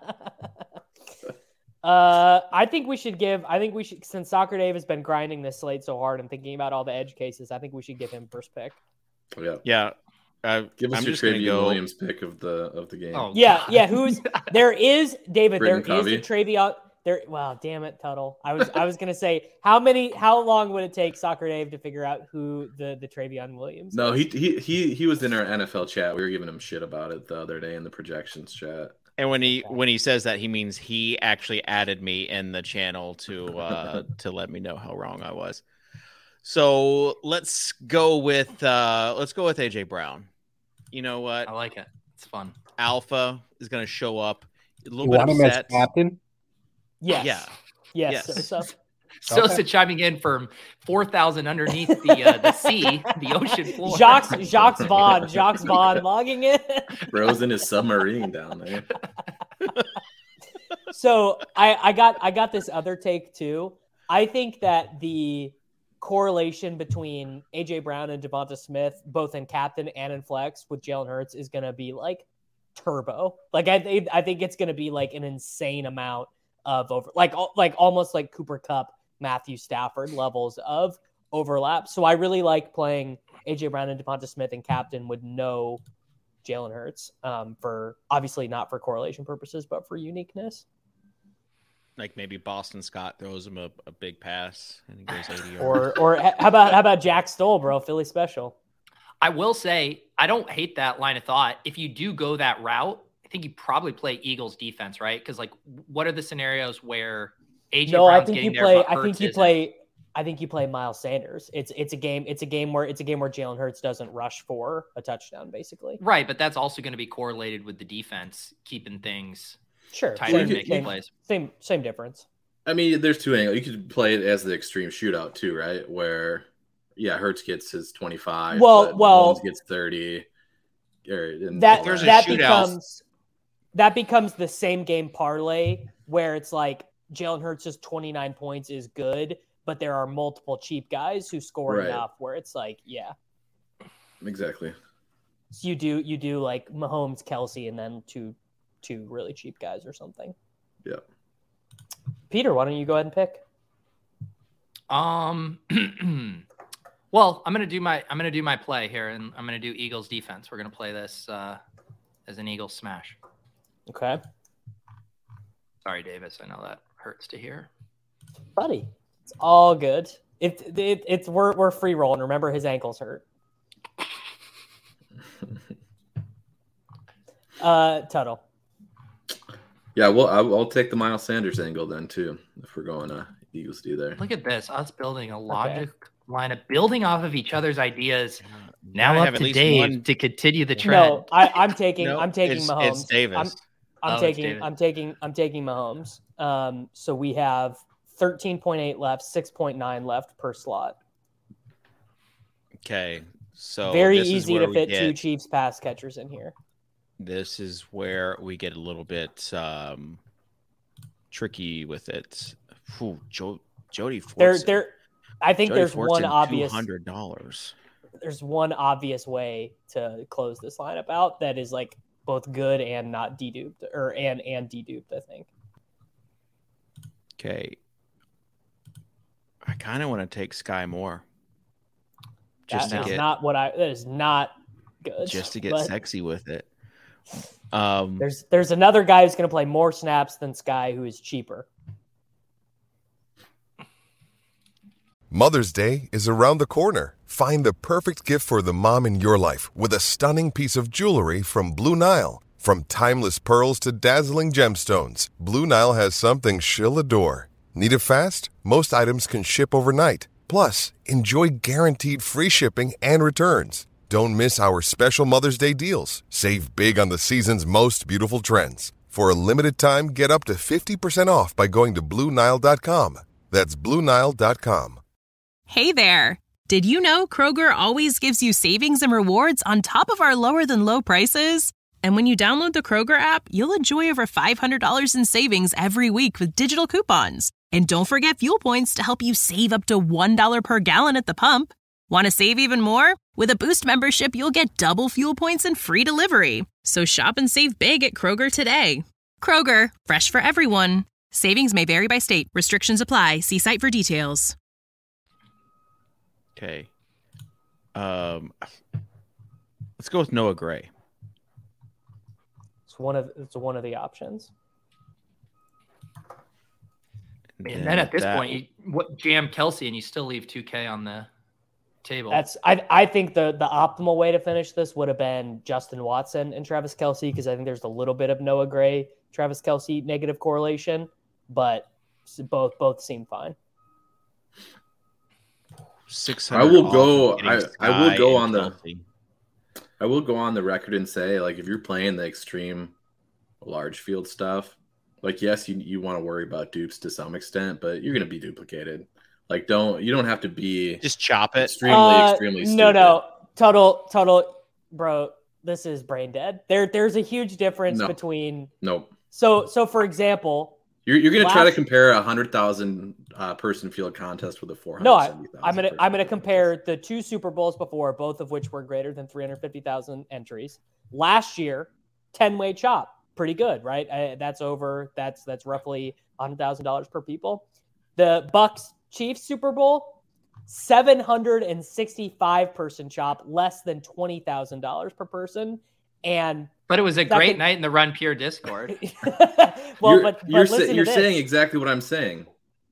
uh, I think we should give. I think we should, since Soccer Dave has been grinding this slate so hard and thinking about all the edge cases. I think we should give him first pick. Yeah. Yeah. Uh, Give us I'm your just gonna Travion go- Williams pick of the of the game. Oh, Yeah, God. yeah. Who's there is David? Britton There is a Covey. Travion. There. Wow, damn it, Tuttle. I was I was gonna say how many how long would it take Soccer Dave to figure out who the the Travion Williams? No, is? he he he he was in our N F L chat. We were giving him shit about it the other day in the projections chat. And when he when he says that, he means he actually added me in the channel to uh, to let me know how wrong I was. So let's go with uh, let's go with A J Brown. You know what? I like it. It's fun. Alpha is going to show up. A little You bit want him as upset. captain? Yes. Yeah. Yes. Yes. So, Sosa Okay. chiming in from four thousand underneath the uh, the sea, the ocean floor. Jacques Jacques Vaughn Jacques Vaughn logging in. Rose in his submarine down there. So I, I got I got this other take too. I think that the correlation between A J Brown and Devonta Smith, both in captain and in flex with Jalen Hurts, is going to be like turbo. Like I think I think it's going to be like an insane amount of over, like like almost like Cooper Kupp, Matthew Stafford levels of overlap. So I really like playing A J Brown and Devonta Smith in captain with no Jalen Hurts, um, for obviously not for correlation purposes, but for uniqueness. Like maybe Boston Scott throws him a, a big pass and he goes eighty yards. Or or how about how about Jack Stoll, bro? Philly special. I will say I don't hate that line of thought. If you do go that route, I think you probably play Eagles defense, right? Because like, what are the scenarios where A J No, Brown's I think getting you there, play. but I think Hurts you isn't? play. I think you play Miles Sanders. It's it's a game. It's a game where it's a game where Jalen Hurts doesn't rush for a touchdown, basically. Right, but that's also going to be correlated with the defense keeping things Sure. tighter and Same, making same, plays. same same difference. I mean, there's two angles. You could play it as the extreme shootout too, right? Where, yeah, Hurts gets his twenty-five. Well- but well- Mahomes gets thirty. Or, and That all there's a that shootout- becomes that becomes the same game parlay where it's like Jalen Hurts' twenty-nine points is good, but there are multiple cheap guys who score Right. enough where it's like, yeah. Exactly. So you do you do like Mahomes, Kelsey, and then two two really cheap guys or something. Yeah. Peter, why don't you go ahead and pick? Um, well, I'm gonna do my I'm gonna do my play here, and I'm gonna do Eagles defense. We're gonna play this uh, as an Eagles smash. Okay. Sorry, Davis. I know that hurts to hear. Buddy, it's all good. It, it, it's we're we're free rolling. Remember, his ankles hurt. Uh, Tuttle. Yeah, well, I'll, I'll take the Miles Sanders angle then too, if we're going to Eagles do there. Look at this, us building a logic line of building off of each other's ideas. Now Now I up have at to least Dave one- to continue the trend. No, I, I'm taking No, I'm taking it's, Mahomes. It's Davis. I'm, I'm Oh, it's taking David. I'm taking I'm taking Mahomes. Um, so we have thirteen point eight left, six point nine left per slot. Okay, so Very this is easy where to we fit get- two Chiefs pass catchers in here. This is where we get a little bit um, tricky with it. Ooh, jo- Jody There, Fortson. there. I think Jody there's one Fortson, obvious. two hundred dollars. There's one obvious way to close this lineup out that is like both good and not deduped, or and and deduped. I think. Okay, I kind of want to take Sky Moore. Just That to is get not what I. That is not good. just to get but sexy with it. Um, There's there's another guy who's going to play more snaps than Sky, who is cheaper. Mother's Day is around the corner. Find the perfect gift for the mom in your life with a stunning piece of jewelry from Blue Nile. From timeless pearls to dazzling gemstones, Blue Nile has something she'll adore. Need it fast? Most items can ship overnight. Plus, enjoy guaranteed free shipping and returns. Don't miss our special Mother's Day deals. Save big on the season's most beautiful trends. For a limited time, get up to fifty percent off by going to Blue Nile dot com. That's Blue Nile dot com. Hey there! Did you know Kroger always gives you savings and rewards on top of our lower-than-low prices? And when you download the Kroger app, you'll enjoy over five hundred dollars in savings every week with digital coupons. And don't forget fuel points to help you save up to one dollar per gallon at the pump. Want to save even more? With a Boost membership, you'll get double fuel points and free delivery. So shop and save big at Kroger today. Kroger, fresh for everyone. Savings may vary by state. Restrictions apply. See site for details. Okay. Um, let's go with Noah Gray. It's one of it's one of the options. And then at this that, point, you what jam Kelce and you still leave two K on the table. That's I I think the the optimal way to finish this would have been Justin Watson and Travis Kelce, because I think there's a little bit of Noah Gray, Travis Kelce negative correlation, but both both seem fine. I will go. I, I will go on the. Kelce. I will go on the record and say, like, if you're playing the extreme large field stuff, like, yes, you you want to worry about dupes to some extent, but you're going to be duplicated. Like, don't you don't have to be just chop it. Extremely, uh, extremely. No, stupid. no, total, total, bro. This is brain dead. There, there's a huge difference no. between. Nope. So, so for example, you're you're going to last... try to compare a hundred thousand uh, person field contest with a four hundred. No, I, I'm gonna I'm gonna compare contest. The two Super Bowls before, both of which were greater than three hundred fifty thousand entries. Last year, ten way chop, pretty good, right? I, that's over. That's that's roughly one hundred thousand dollars per people. The Bucks Chiefs Super Bowl, seven hundred sixty-five person chop, less than twenty thousand dollars per person, and. But it was a second... great night in the Run Pure Discord. well, you're, but, but you're, listen you're to saying this. exactly what I'm saying.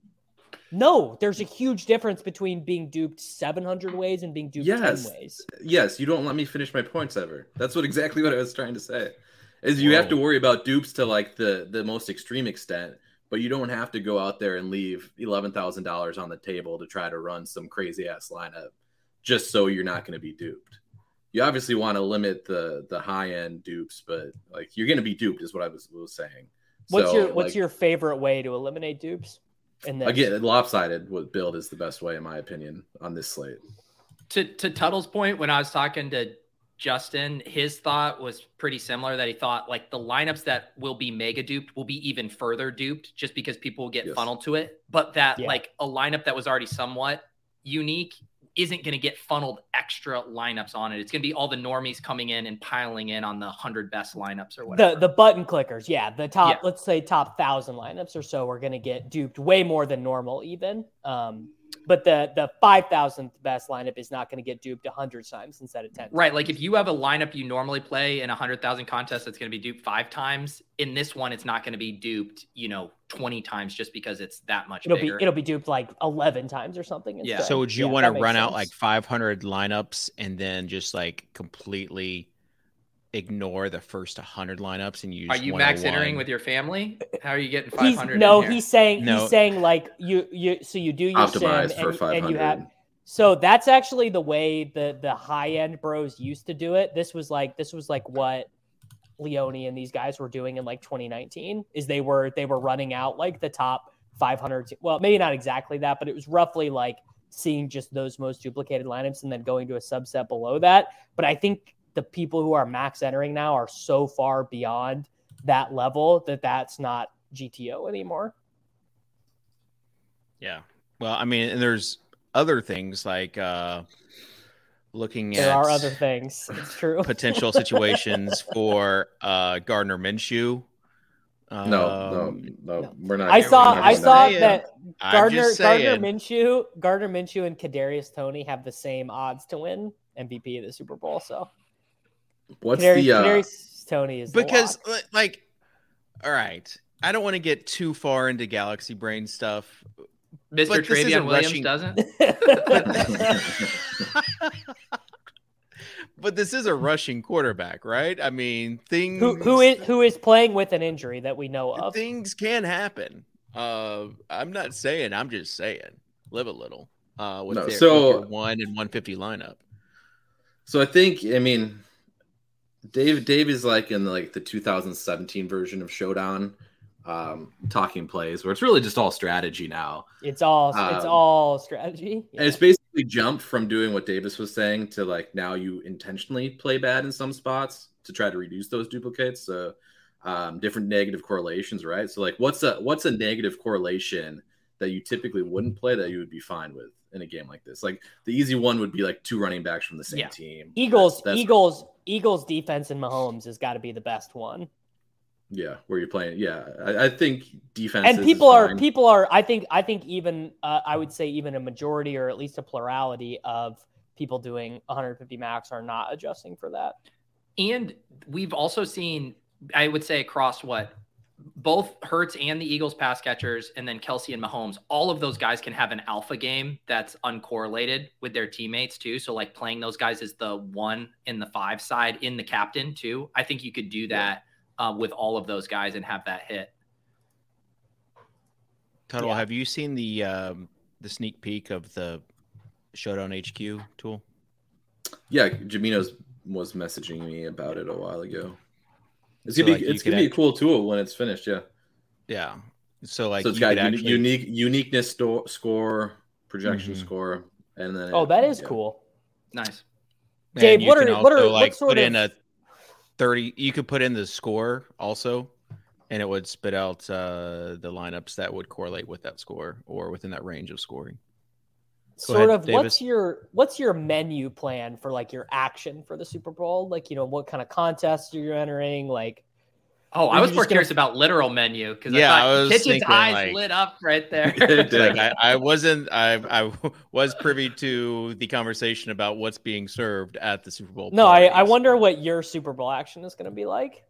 No, there's a huge difference between being duped seven hundred ways and being duped yes. ten ways. Yes, you don't let me finish my points ever. That's what exactly what I was trying to say. Is you Whoa. have to worry about dupes to like the, the most extreme extent, but you don't have to go out there and leave eleven thousand dollars on the table to try to run some crazy ass lineup just so you're not going to be duped. You obviously want to limit the the high end dupes, but like you're going to be duped is what I was, was saying. What's so, your what's like, your favorite way to eliminate dupes? And then again, lopsided build is the best way in my opinion on this slate. To to Tuttle's point, when I was talking to Justin, his thought was pretty similar, that he thought like the lineups that will be mega duped will be even further duped just because people will get yes. funneled to it. But that yeah. like a lineup that was already somewhat unique isn't going to get funneled extra lineups on it. It's going to be all the normies coming in and piling in on the one hundred best lineups or whatever. The the button clickers, yeah. The top, yeah. let's say top one thousand lineups or so are going to get duped way more than normal even. Um, but the the five thousandth best lineup is not going to get duped one hundred times instead of ten. Right, like if you have a lineup you normally play in a one hundred thousand contest that's going to be duped five times, in this one it's not going to be duped, you know, twenty times just because it's that much it'll bigger. Be, it'll be duped like eleven times or something. Yeah. Instead. So would you yeah, want to run sense. out like five hundred lineups and then just like completely ignore the first one hundred lineups and use Are you max entering with your family? How are you getting five hundred? He's, no, in here? he's saying no. he's saying like you you so you do your Optimized sim for and, and you have so that's actually the way the the high end bros used to do it. This was like this was like what Leone and these guys were doing in like twenty nineteen is they were they were running out like the top five hundred. Well, maybe not exactly that, but it was roughly like seeing just those most duplicated lineups and then going to a subset below that. But I think the people who are max entering now are so far beyond that level that that's not G T O anymore. Yeah. Well, I mean, and there's other things like uh, looking there at are other things. It's true. potential situations for uh, Gardner Minshew. Um, no, no, no, no, we're not. I saw, I saw that, that Gardner, Gardner saying. Minshew, Gardner Minshew, and Kadarius Toney have the same odds to win M V P of the Super Bowl. So, what's Kadarius, the uh... Kadarius Toney is because the lock. like, all right, I don't want to get too far into Galaxy Brain stuff. Mister Travion Williams rushing... doesn't. But this is a rushing quarterback, right? I mean, things who who is who is playing with an injury that we know of. Things can happen. Uh, I'm not saying. I'm just saying. Live a little. Uh, with, no, their, so, with your one and one fifty lineup. So I think, I mean, Dave Dave is like in like the two thousand seventeen version of Showdown, um, talking plays where it's really just all strategy now. It's all um, it's all strategy. Yeah. And it's basically quickly jumped from doing what Davis was saying to like now you intentionally play bad in some spots to try to reduce those duplicates. So um, different negative correlations, right? So like what's a what's a negative correlation that you typically wouldn't play that you would be fine with in a game like this? Like the easy one would be like two running backs from the same yeah. team. Eagles, that's, that's Eagles, Eagles defense and Mahomes has got to be the best one. Yeah, where you're playing. Yeah, I, I think defense. And people are people are. I think I think even uh, I would say even a majority or at least a plurality of people doing one hundred fifty max are not adjusting for that. And we've also seen, I would say, across what both Hurts and the Eagles pass catchers, and then Kelsey and Mahomes, all of those guys can have an alpha game that's uncorrelated with their teammates too. So like playing those guys as the one in the five side in the captain too. I think you could do that. Yeah. Uh, with all of those guys and have that hit. Tuttle, Yeah. have you seen the um, the sneak peek of the Showdown H Q tool? Yeah, Jamino's was messaging me about it a while ago. It's So, gonna like, be you it's could gonna be a act- cool tool when it's finished. Yeah. Yeah. So like So it's you got could uni- actually, unique uniqueness sto- score, projection Mhm. score, and then Oh, that is yeah. cool. Nice. and Dave, you what can are what also, are like what sort put of in a thirty. You could put in the score also, and it would spit out uh, the lineups that would correlate with that score or within that range of scoring. Go sort ahead, of Davis. what's your what's your menu plan for like your action for the Super Bowl? Like, you know, what kind of contests are you entering? Like, Oh, Or I you was just more gonna- curious about literal menu because Yeah, I I thought was Kitchen's thinking, eyes like- lit up right there. It Like did. I, I wasn't, I, I was privy to the conversation about what's being served at the Super Bowl. no, I, I parties. wonder what your Super Bowl action is going to be like.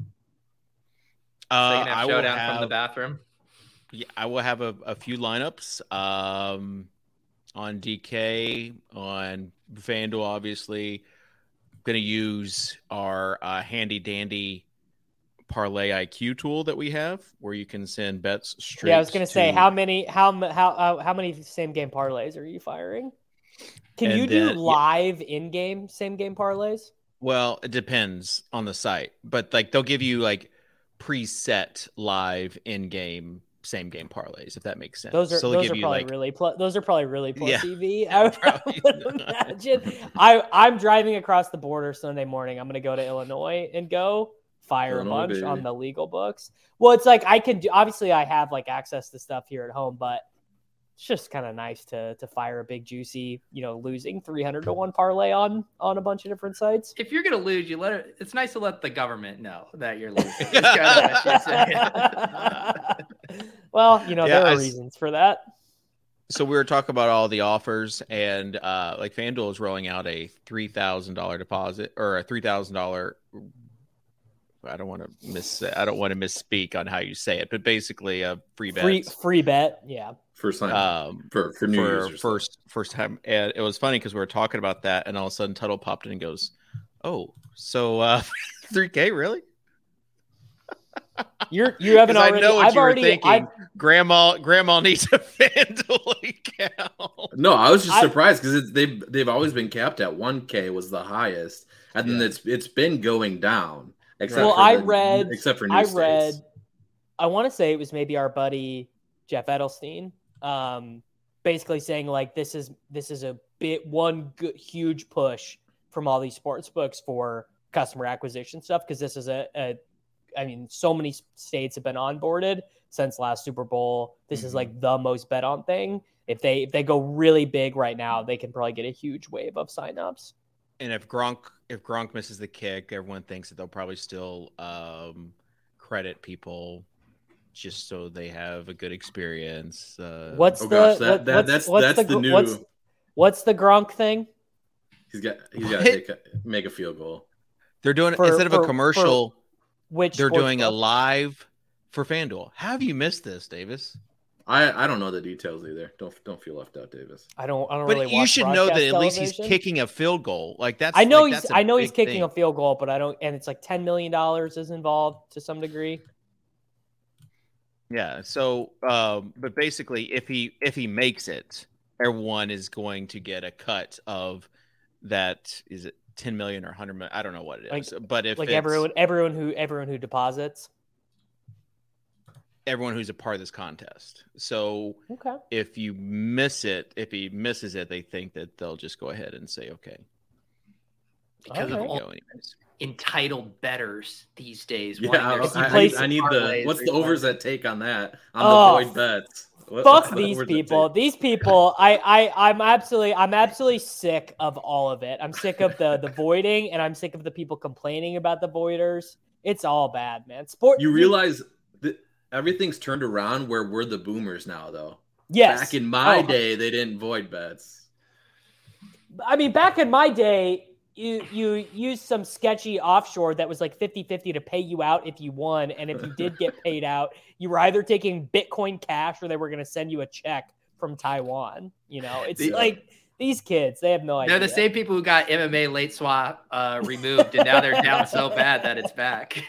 Uh, Second half I will showdown from the have- bathroom. Yeah, I will have a, a few lineups um, on D K, on FanDuel, obviously. Going to use our uh, handy dandy parlay I Q tool that we have, where you can send bets straight. Yeah, I was going to say to- how many how m- how uh, how many same game parlays are you firing? Can And you do then- yeah. live in game same game parlays? Well, it depends on the site, but like they'll give you like preset live in game same game parlays, if that makes sense. Those are So they'll those give are you, probably like- really plus. Those are probably really plus Yeah. E V. I would, I Probably would not. imagine. I I'm driving across the border Sunday morning. I'm going to go to Illinois and go fire Illinois, a bunch baby. on the legal books. Well, it's like I can do. Obviously, I have like access to stuff here at home, but it's just kind of nice to to fire a big juicy, you know, losing three hundred to one parlay on on a bunch of different sites. If you're gonna lose, you let it. It's nice to let the government know that you're losing. It's kinda what you're saying. Well, you know, Yeah, there I are s- reasons for that. So we were talking about all the offers, and uh, like FanDuel is rolling out a three thousand dollar deposit or a three thousand dollar. I don't want to miss. I don't want to misspeak on how you say it, but basically a free bet Free free bet, yeah. First time um, for for new for users. first first time. And it was funny because we were talking about that, and all of a sudden Tuttle popped in and goes, "Oh, so uh, three K really?" You're you haven't 'Cause I already. know what I've you were already. thinking. I've, Grandma, grandma needs a FanDuel account. No, I was just I- surprised because they've they've always been capped at one K was the highest, and then Yeah. it's it's been going down. Except well, for I the- read. except for new I states. read. I want to say it was maybe our buddy Jeff Edelstein, um, basically saying like this is this is a bit one good, huge push from all these sports books for customer acquisition stuff because this is a, a I mean, so many states have been onboarded since last Super Bowl. This is Mhm. like the most bet on thing. If they if they go really big right now, they can probably get a huge wave of signups. And if Gronk if Gronk misses the kick, everyone thinks that they'll probably still um, credit people just so they have a good experience. Uh, What's Oh the gosh, that, what- that what's, that's what's that's the, the, gr- new. what's what's the Gronk thing? he's got he's got What? to make a, make a field goal. they're doing For- instead of for- a commercial, Which they're sports doing a book? live for FanDuel. How have you missed this, Davis? I I don't know the details either. Don't don't feel left out, Davis. I don't. I don't But really. you watch should know that broadcast at least he's television. kicking a field goal. Like that's I know like, he's. that's a I know he's big kicking thing. a field goal, but I don't. And it's like ten million dollars is involved to some degree. Yeah. So, um, but basically, if he if he makes it, everyone is going to get a cut of that. Is it ten million or one hundred million? I don't know what it is. Like- but if Like it's, everyone, everyone who everyone who deposits. everyone who's a part of this contest. So Okay. if you miss it, if he misses it, they think that they'll just go ahead and say, okay. Because Okay. of all Go anyways. entitled betters these days. Yeah, wanting I, their Because he I, I plays need, I need the parlays what's the refunded. overs that take on that on Oh, the void bets. What- Fuck what's the these overs that people. take? These people. I, I, I'm absolutely, I'm absolutely sick of all of it. I'm sick of the the voiding, and I'm sick of the people complaining about the voiders. It's all bad, man. Sport. You realize that everything's turned around where we're the boomers now, though. Yes. Back in my Oh, day, they didn't void bets. I mean, back in my day, you you used some sketchy offshore that was like fifty-fifty to pay you out if you won. And if you did get paid out, you were either taking Bitcoin Cash or they were going to send you a check from Taiwan. You know, it's Yeah. like these kids, they have no idea. They're the same people who got M M A late swap uh, removed, and now they're down so bad that it's back.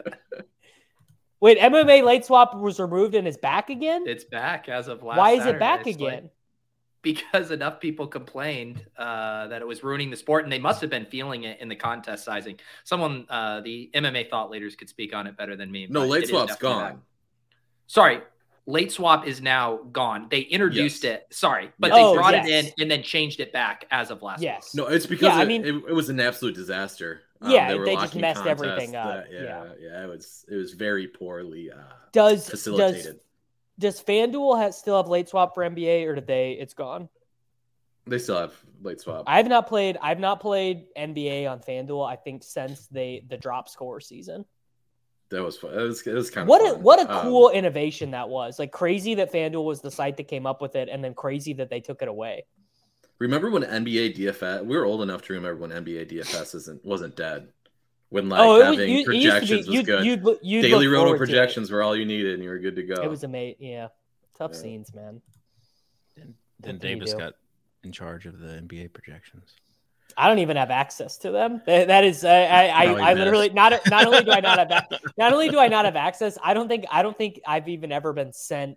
Wait, M M A late swap was removed and is back again? It's back as of last Why is Saturday. it back It's like- again? because enough people complained uh, that it was ruining the sport, and they must have been feeling it in the contest sizing. Someone, uh, the M M A thought leaders could speak on it better than me. No, but late it is swap's definitely gone. back. Sorry, late swap is now gone. They introduced Yes. it. Sorry, but Oh, they brought yes. it in and then changed it back as of last Yes. No, it's because Yeah, I it, mean- it, it was an absolute disaster. Um, Yeah, were they just locking messed contests everything up. that- yeah, Yeah. yeah, it was it was very poorly uh, Does does facilitated. does FanDuel has still have late swap for N B A, or did they? It's gone. They still have late swap. I have not played. I've not played N B A on FanDuel. I think since they the drop score season. That was fun. It was it was kind of What a fun. what a Um, cool innovation that was! Like crazy that FanDuel was the site that came up with it, and then crazy that they took it away. Remember when N B A D F S? We were old enough to remember when N B A D F S isn't wasn't dead. When like oh, it was, having you, it used to projections be, was you'd, good. You'd, look- you'd Daily look roto forward to it. projections were all you needed, and you were good to go. It was amazing. Yeah, tough Yeah. scenes, man. Then What can you Davis do? got in charge of the N B A projections. I don't even have access to them. That, that is, I, I, Probably I, I best. literally not. Not only do I not have, ac- not only do I not have access, I don't think, I don't think I've even ever been sent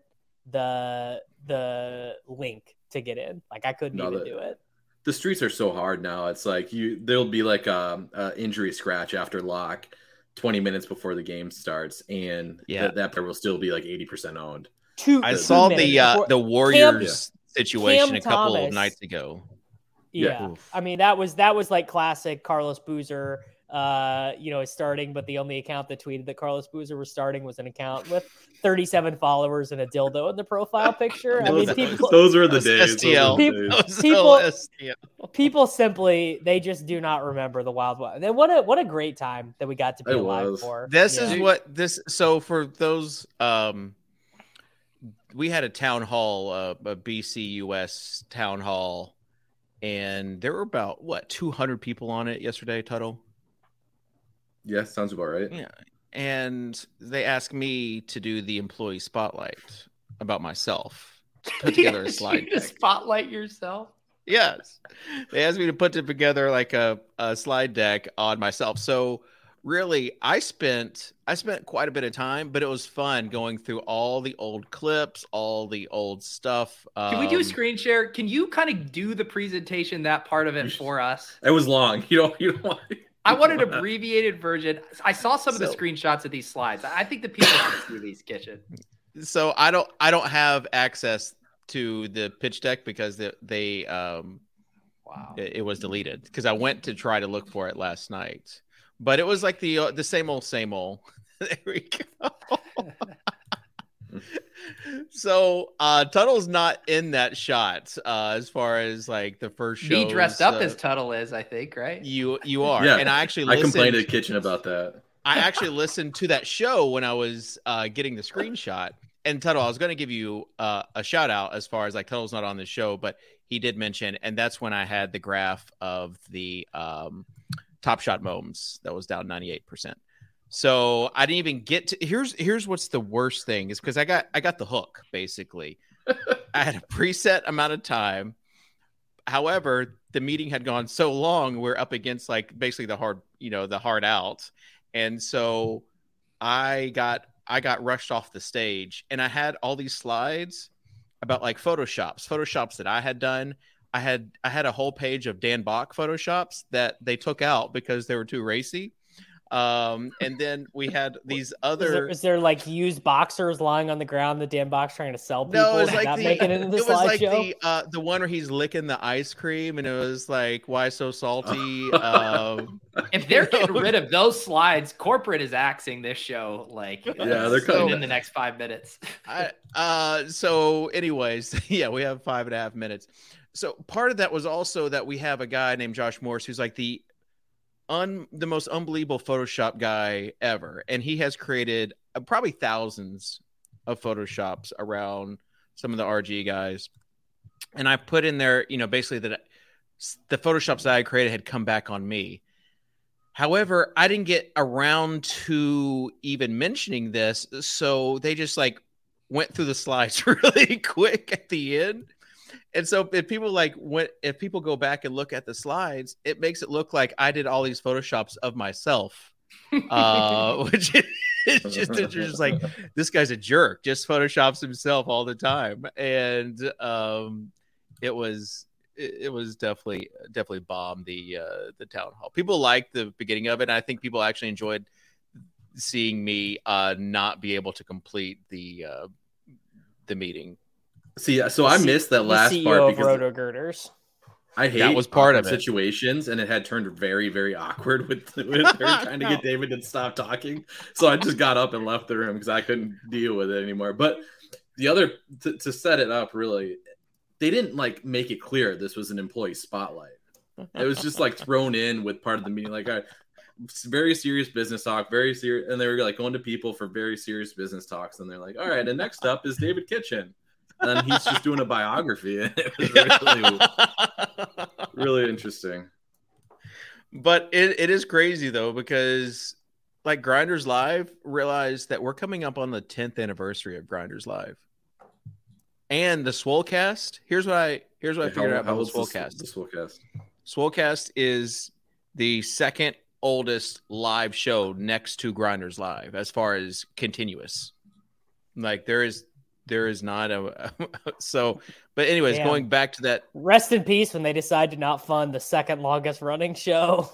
the the link to get in. Like I couldn't No, even the- do it. The streets are so hard now. It's like you there'll be like a, a injury scratch after lock twenty minutes before the game starts, and Yeah. that, that player will still be like eighty percent owned. Two. I two saw minutes the uh, before- the Warriors Cam- situation Cam a couple Thomas- of nights ago. Yeah, Oof. I mean that was that was like classic Carlos Boozer. Uh, you know, is starting, but the only account that tweeted that Carlos Boozer was starting was an account with thirty-seven followers and a dildo in the profile picture. I mean, Those, people, those were the Those days. S T L. Those were the People- days. Those people- little S T L. people simply they just do not remember the Wild Wild. Then what a what a great time that we got to be It alive was. for. This Yeah. is what this. So for those, um, we had a town hall, uh, a B C U S town hall, and there were about what two hundred people on it yesterday. Tuttle. Yeah, sounds about right. Yeah, and they asked me to do the employee spotlight about myself. Put together a slide You to deck. spotlight yourself. Yes. They asked me to put together like a, a slide deck on myself. So really I spent I spent quite a bit of time, but it was fun going through all the old clips, all the old stuff. Can we do a Um, screen share? Can you kind of do the presentation, that part of it for us? It was long. You don't. You don't want. I want an abbreviated version. I saw some of the So- screenshots of these slides. I think the people should see these, Kitchen. So I don't I don't have access to the pitch deck because they, they um Wow. it, it was deleted because I went to try to look for it last night. But it was like the uh, the same old same old. There we go. So uh Tuttle's not in that shot uh as far as like the first show. Me dressed up as Tuttle is, I think, right? you you are. Yeah, And I actually I listened, complained to the kitchen about that. I actually listened to that show when I was uh getting the screenshot. And Tuttle, I was going to give you uh, a shout out as far as like Tuttle's not on the show, but he did mention, and that's when I had the graph of the um, Top Shot moments that was down ninety-eight percent. So I didn't even get to here's here's what's the worst thing is because I got I got the hook basically. I had a preset amount of time. However, the meeting had gone so long, we're up against like basically the hard, you know, the hard out. And so I got I got rushed off the stage and I had all these slides about like Photoshops, Photoshops that I had done. I had I had a whole page of Dan Bach Photoshops that they took out because they were too racy. Um, and then we had these other. Is there, is there like used boxers lying on the ground, the damn box trying to sell people? No, it was like not the, making it into the it was like slideshow? the uh, the one where he's licking the ice cream, and it was like, why so salty? um, If they're getting rid of those slides, corporate is axing this show. Like, Yeah, they're coming coming in the next five minutes. I, uh, so, anyways, yeah, we have five and a half minutes. So part of that was also that we have a guy named Josh Morse who's like the un the most unbelievable Photoshop guy ever, and he has created uh, probably thousands of Photoshops around some of the R G guys. And I put in there, you know, basically that the Photoshops that I created had come back on me. However, I didn't get around to even mentioning this, so they just like went through the slides really quick at the end. And so if people like went, if people go back and look at the slides, it makes it look like I did all these Photoshops of myself, uh, which is just, it's just like, this guy's a jerk, just Photoshops himself all the time. And um, it was, it, it was definitely, definitely bombed the, uh, the town hall. People liked the beginning of it. And I think people actually enjoyed seeing me uh, not be able to complete the, uh, the meeting. See, so I missed that last C E O part of because Roto-Girders. I hate That was part awkward of it. situations, and it had turned very, very awkward with, with her trying to get David to stop talking. So I just got up and left the room because I couldn't deal with it anymore. But the other, to, to set it up, really, they didn't like make it clear this was an employee spotlight. It was just like thrown in with part of the meeting, like, all right, very serious business talk, very serious, and they were like going to people for very serious business talks, and they're like, all right, and next up is David Kitchen. And then he's just doing a biography. It was really, really interesting. But it, it is crazy, though, because like Grinders Live realized that we're coming up on the tenth anniversary of Grinders Live. And the Swolecast, here's what I here's what I figured how, out about how the Swolecast. The Swolecast. Swolecast is the second oldest live show next to Grinders Live as far as continuous. Like there is There is not a so, but anyways, Damn. going back to that. Rest in peace when they decide to not fund the second longest running show.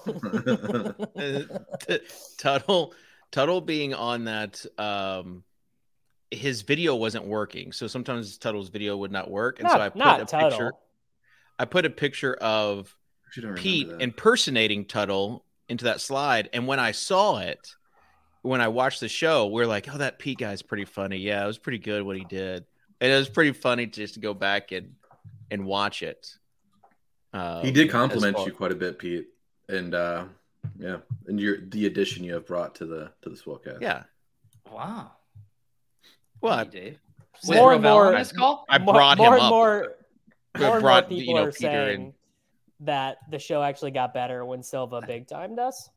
Tuttle, Tuttle being on that, um, his video wasn't working, so sometimes Tuttle's video would not work, and not, so I put not a Tuttle. picture. I put a picture of Pete that. impersonating Tuttle into that slide, and when I saw it. When I watched the show, we're like, oh, that Pete guy's pretty funny. Yeah, it was pretty good what he did. And it was pretty funny just to go back and and watch it. Um, he did compliment far- you quite a bit, Pete. And uh, yeah, and your the addition you have brought to the to the Swolecast. Yeah. Wow. Well, Thank I, you, Dave. More More and and more- more on this call? I More- brought more him and up. More, I more and more brought, people you know, are Peter saying in. that the show actually got better when Silva big timed us.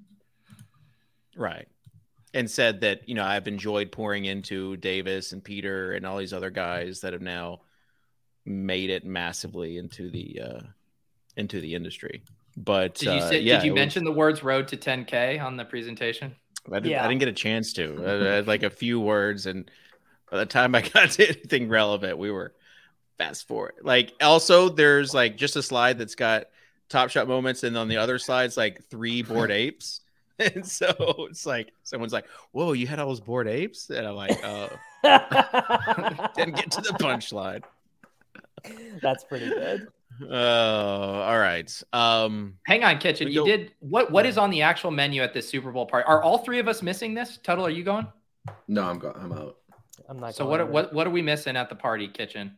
Right. And said that, you know, I've enjoyed pouring into Davis and Peter and all these other guys that have now made it massively into the uh, into the industry. But Did you uh, say, yeah, did you it was- mention the words road to ten K on the presentation? I didn't, Yeah. I didn't get a chance to. I, I had like a few words, and by the time I got to anything relevant, we were fast forward. Like, also, there's like just a slide that's got Top Shot moments, and on the other slide's like three bored apes. And so it's like someone's like, "Whoa, you had all those bored apes?" And I'm like, "Oh, didn't get to the punchline." That's pretty good. Oh, all right. Um, Hang on, Kitchen. We You go- did what? What is on the actual menu at this Super Bowl party? Are all three of us missing this? Tuttle, are you going? No, I'm go- I'm out. I'm not. So going what? over. What? What are we missing at the party, Kitchen?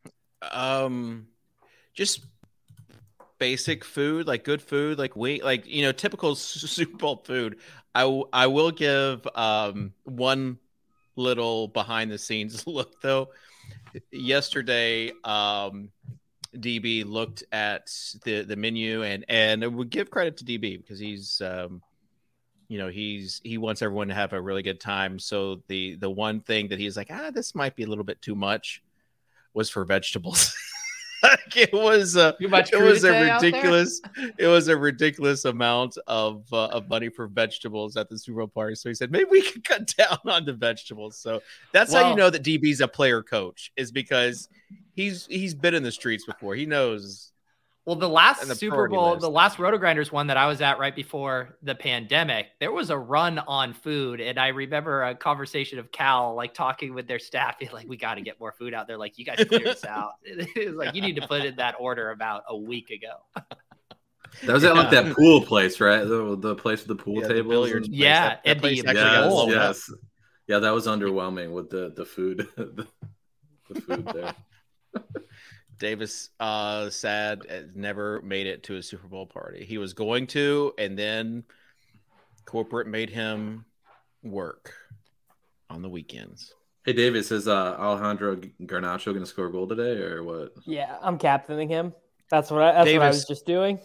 um, just basic food, like good food, like wing, like, you know, typical S- Super Bowl food. I, w- I will give um one little behind the scenes look though. Yesterday, um, D B looked at the the menu, and and I would give credit to D B because he's um you know he's he wants everyone to have a really good time. So the the one thing that he's like, ah, this might be a little bit too much, was for vegetables. Like, it was uh, Too much it was a crudité out there? ridiculous it was a ridiculous amount of uh, of money for vegetables at the Super Bowl party. So he said maybe we could cut down on the vegetables. So that's how you Well- know that D B's a player coach, is because he's he's been in the streets before. He knows Well, the last the Super priority Bowl, list. the last Roto-Grinders one that I was at right before the pandemic, there was a run on food. And I remember a conversation of Cal, like talking with their staff, being like, we got to get more food out there. Like, you guys clear this out. It was like, you need to put in that order about a week ago. That was at like that pool place, right? The, the place with the pool Yeah, the tables. billiards and- place. Yeah, That- that and place the- actually got Yes, blown up. yes. Yeah, that was underwhelming with the, the food. the, the food there. Davis, uh, sad, uh, never made it to a Super Bowl party. He was going to, and then corporate made him work on the weekends. Hey, Davis, is uh, Alejandro Garnacho going to score a goal today, or what? Yeah, I'm captaining him. That's what I, that's what I Davis. was just doing.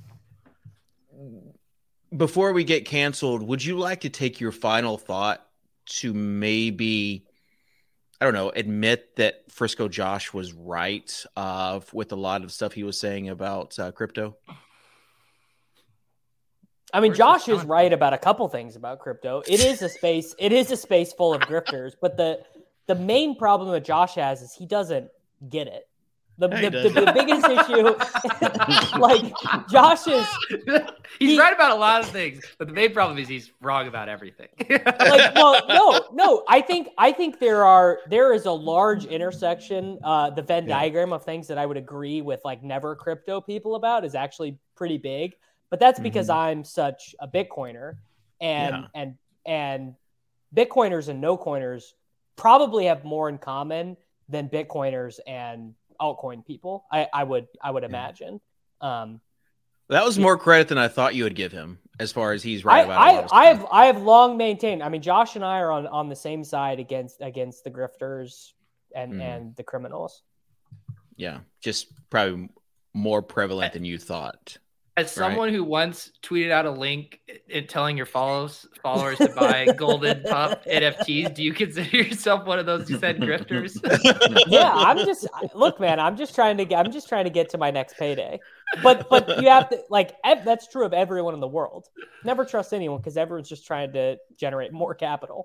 Before we get canceled, would you like to take your final thought to maybe, I don't know, admit that Frisco Josh was right uh, with a lot of stuff he was saying about uh, crypto? I mean, Where's Josh the is con- right about a couple things about crypto. It is a space. It is a space full of grifters, but the the main problem that Josh has is he doesn't get it. The Yeah, he the, the, does. the biggest issue, like Josh is He's He- right about a lot of things, but the main problem is he's wrong about everything. like, well, no, no. I think I think there are there is a large intersection. Uh, the Venn Yeah. diagram of things that I would agree with, like never crypto people about, is actually pretty big. But that's because Mhm. I'm such a Bitcoiner, and Yeah. and and Bitcoiners and no coiners probably have more in common than Bitcoiners and altcoin people. I, I would I would imagine. Um, That was more credit than I thought you would give him, as far as he's right I, about a lot of I, I stuff. have I have long maintained. I mean, Josh and I are on, on the same side against against the grifters and, Mhm. and the criminals. Yeah, just probably more prevalent than you thought. As someone who once tweeted out a link in telling your follows followers to buy golden pup N F Ts, do you consider yourself one of those who said grifters? Yeah, I'm just look, man. I'm just trying to get. I'm just trying to get to my next payday. But but you have to like ev- that's true of everyone in the world. Never trust anyone because everyone's just trying to generate more capital.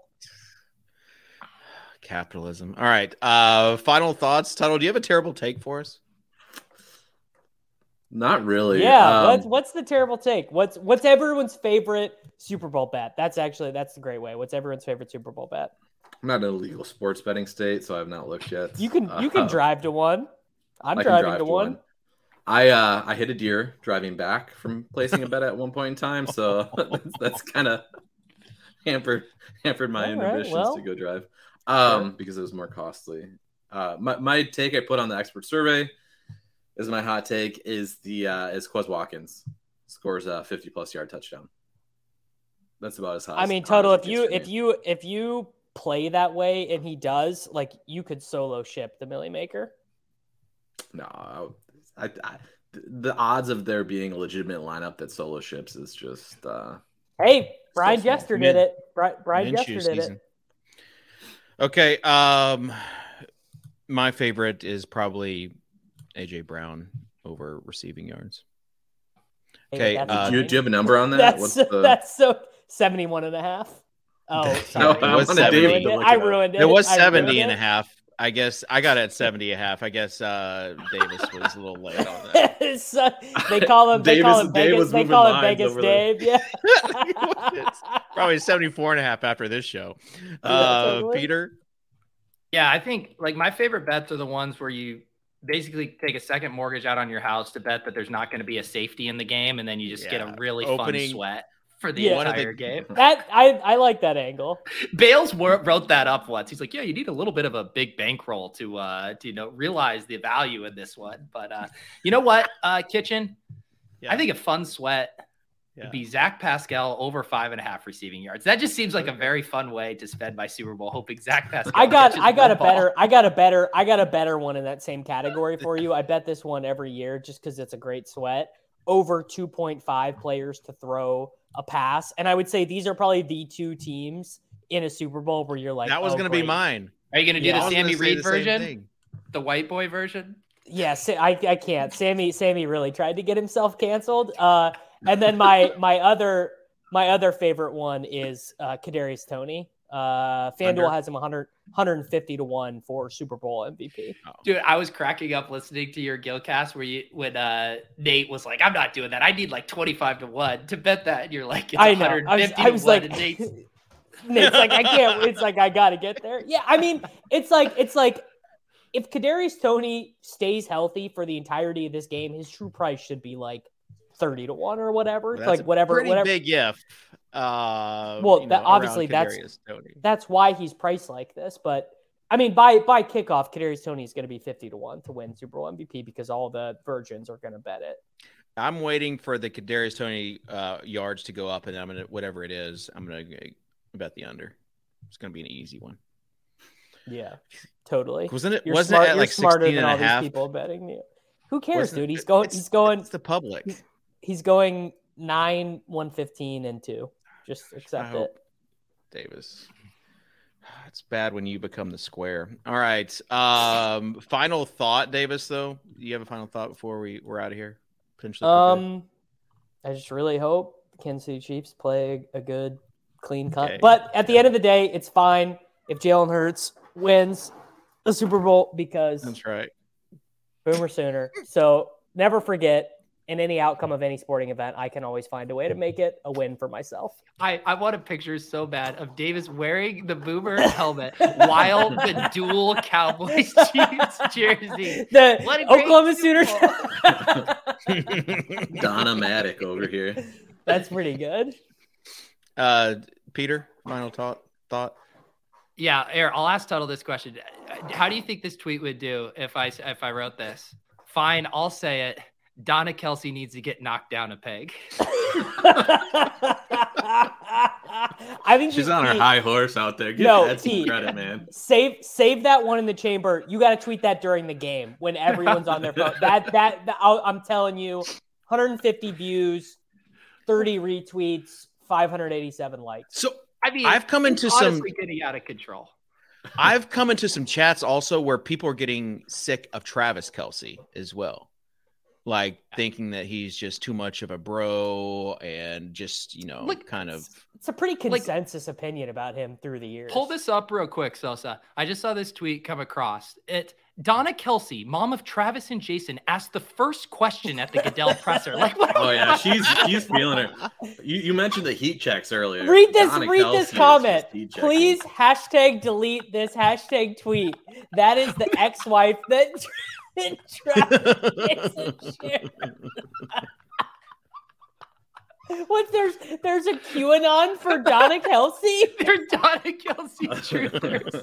Capitalism. All right. Uh, final thoughts, Tuttle. Do you have a terrible take for us? Not really. Yeah. Um, what's what's the terrible take? What's what's everyone's favorite Super Bowl bet? That's actually that's the great way. What's everyone's favorite Super Bowl bet? I'm not in a legal sports betting state, so I've not looked yet. You can you can Uh, drive to one. I'm I can driving drive to one. I uh I hit a deer driving back from placing a bet at one point in time, so that's, that's kind of hampered hampered my All right, inhibitions well, to go drive, um, because it was more costly. Uh, my my take I put on the expert survey is my hot take is the uh, is Quez Watkins scores a fifty plus yard touchdown. That's about as high. I mean, total. If you if you if you play that way and he does, like, you could solo ship the Millie Maker. no, I, I the odds of there being a legitimate lineup that solo ships is just uh, Hey, Brian small. Jester Min- did it. Bri- Brian Minshew Jester did season. it. Okay. Um, my favorite is probably A J Brown over receiving yards. Hey, Okay, that's uh, do, you, do you have a number on that? That's What's the that's so seventy-one and a half. Oh, No, sorry. it was I seventy. ruined it. Look I it up. ruined it. It was I seventy ruined and a it. half. I guess I got it at seventy and a half. I guess uh, Davis was a little late on that. So, they call him. They call Davis- him Dave Vegas. was They moving call him lines Vegas over there. Dave. Yeah. Probably seventy-four and a half after this show. Yeah, Uh, totally. Peter? Yeah, I think like my favorite bets are the ones where you basically take a second mortgage out on your house to bet that there's not going to be a safety in the game, and then you just get Yeah. a really Opening- fun sweat for the Yeah. One of entire the- game. That I I like that angle. Bales wor- wrote that up once. He's like, "Yeah, you need a little bit of a big bankroll to uh to you know realize the value in this one." But uh, you know what, uh, Kitchen, Yeah. I think a fun sweat Yeah. would be Zach Pascal over five and a half receiving yards. That just seems like a very fun way to spend my Super Bowl, hoping Zach Pascal. I got catches I got a one ball. better I got a better I got a better one in that same category for you. I bet this one every year just because it's a great sweat. Over two point five players to throw a pass, and I would say these are probably the two teams in a Super Bowl where you're like, that was oh, going to be great. mine. Are you going to do Yeah, I the was gonna Sammy say Reed the same version, thing. the white boy version? Yeah, Sa- I I can't. Sammy Sammy really tried to get himself canceled. Uh, and then my my other my other favorite one is uh, Kadarius Toney. Uh, FanDuel Under. has him one hundred one hundred fifty to one for Super Bowl M V P. Dude, I was cracking up listening to your Gilcast where you when uh, Nate was like, "I'm not doing that. I need like twenty-five to one to bet that." And you're like, "It's I know. one hundred fifty I was, I was to one." like, And Nate's, Nate's like, I can't. It's like I got to get there. Yeah, I mean, it's like it's like if Kadarius Toney stays healthy for the entirety of this game, his true price should be like thirty to one or whatever. It's That's like whatever, pretty whatever. big if. Uh, Well, you that, know, obviously around that's Kadarius Toney. that's why he's priced like this. But I mean, by by kickoff, Kadarius Toney is going to be fifty to one to win Super Bowl M V P because all the virgins are going to bet it. I'm waiting for the Kadarius Toney uh, yards to go up, and I'm gonna whatever it is, I'm gonna bet the under. It's gonna be an easy one. Yeah, totally. Wasn't it? You're wasn't smart, it at you're like smarter sixteen than and all a half? these people betting. Yeah. Who cares, Wasn't dude? it- He's going. it's- He's going. It's the public. He's going nine, one fifteen, and two. Just I accept it. hope, Davis. It's bad when you become the square. All right. Um, final thought, Davis. Though, do you have a final thought before we we're out of here? Potentially. for good? Um, I just really hope the Kansas City Chiefs play a good, clean cut. Okay. But at the end of the day, it's fine if Jalen Hurts wins the Super Bowl because That's right. Boomer Sooner. So never forget, in any outcome of any sporting event, I can always find a way to make it a win for myself. I, I want a picture so bad of Davis wearing the Boomer helmet while the dual Cowboys Chiefs jersey. The What a great Oklahoma Super Sooners. Donna Matic over here. That's pretty good. Uh, Peter, final thought. Thought. Yeah, Aaron, I'll ask Tuttle this question. How do you think this tweet would do if I if I wrote this? Fine, I'll say it. Donna Kelsey needs to get knocked down a peg. I think She's you- on her Pete, high horse out there. Give No, that some Pete. credit, man. Save save that one in the chamber. You got to tweet that during the game when everyone's on their phone. That that, that I'll, I'm telling you, one hundred fifty views, thirty retweets, five hundred eighty-seven likes. So I mean, I've come into it's some. honestly getting out of control. I've come into some chats also where people are getting sick of Travis Kelce as well. Like thinking that he's just too much of a bro and just, you know, Look, kind of. It's a pretty consensus opinion about him through the years. Pull this up real quick, Sosa. I just saw this tweet come across. It Donna Kelsey, mom of Travis and Jason, asked the first question at the Goodell presser. Like, what? Oh yeah, she's she's feeling her. You, you mentioned the heat checks earlier. Read this. Donna read Kelsey this is comment, just heat checking. please. Hashtag delete this hashtag tweet. That is the ex-wife that Travis shared. What? There's there's a QAnon for Donna Kelsey. They're Donna Kelsey truthers.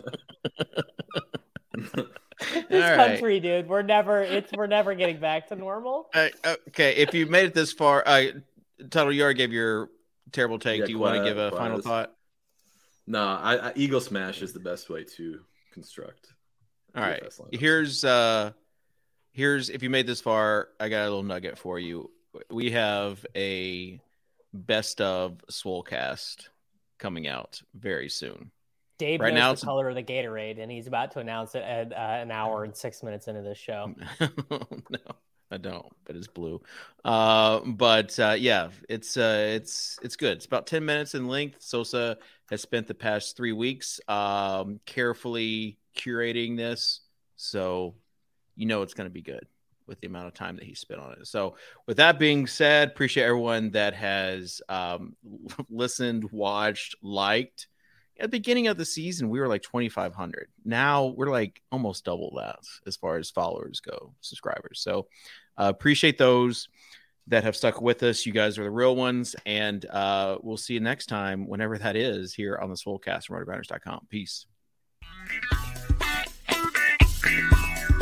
This All right. country, dude. We're never. It's we're never getting back to normal. Uh, okay, if you made it this far, uh, Tuttle, you already gave your terrible take. Yeah, Do you want to quiet, give a quiet. final thought? No, I, I Eagle Smash is the best way to construct. All right. D F S lineups. Here's uh here's if you made this far, I got a little nugget for you. We have a best of Swolecast coming out very soon. Dave Right knows now the it's- color of the Gatorade, and he's about to announce it at uh, an hour and six minutes into this show. No, I don't, but it's blue. Uh, but uh, yeah, it's uh, it's it's good. It's about ten minutes in length. Sosa has spent the past three weeks um, carefully curating this, so you know it's going to be good with the amount of time that he spent on it. So with that being said, appreciate everyone that has um, listened, watched, liked. At the beginning of the season, we were like twenty-five hundred. Now we're like almost double that as far as followers go, subscribers. So uh, appreciate those that have stuck with us. You guys are the real ones. And uh, we'll see you next time, whenever that is, here on the Swolecast from Roto Grinders dot com. Peace.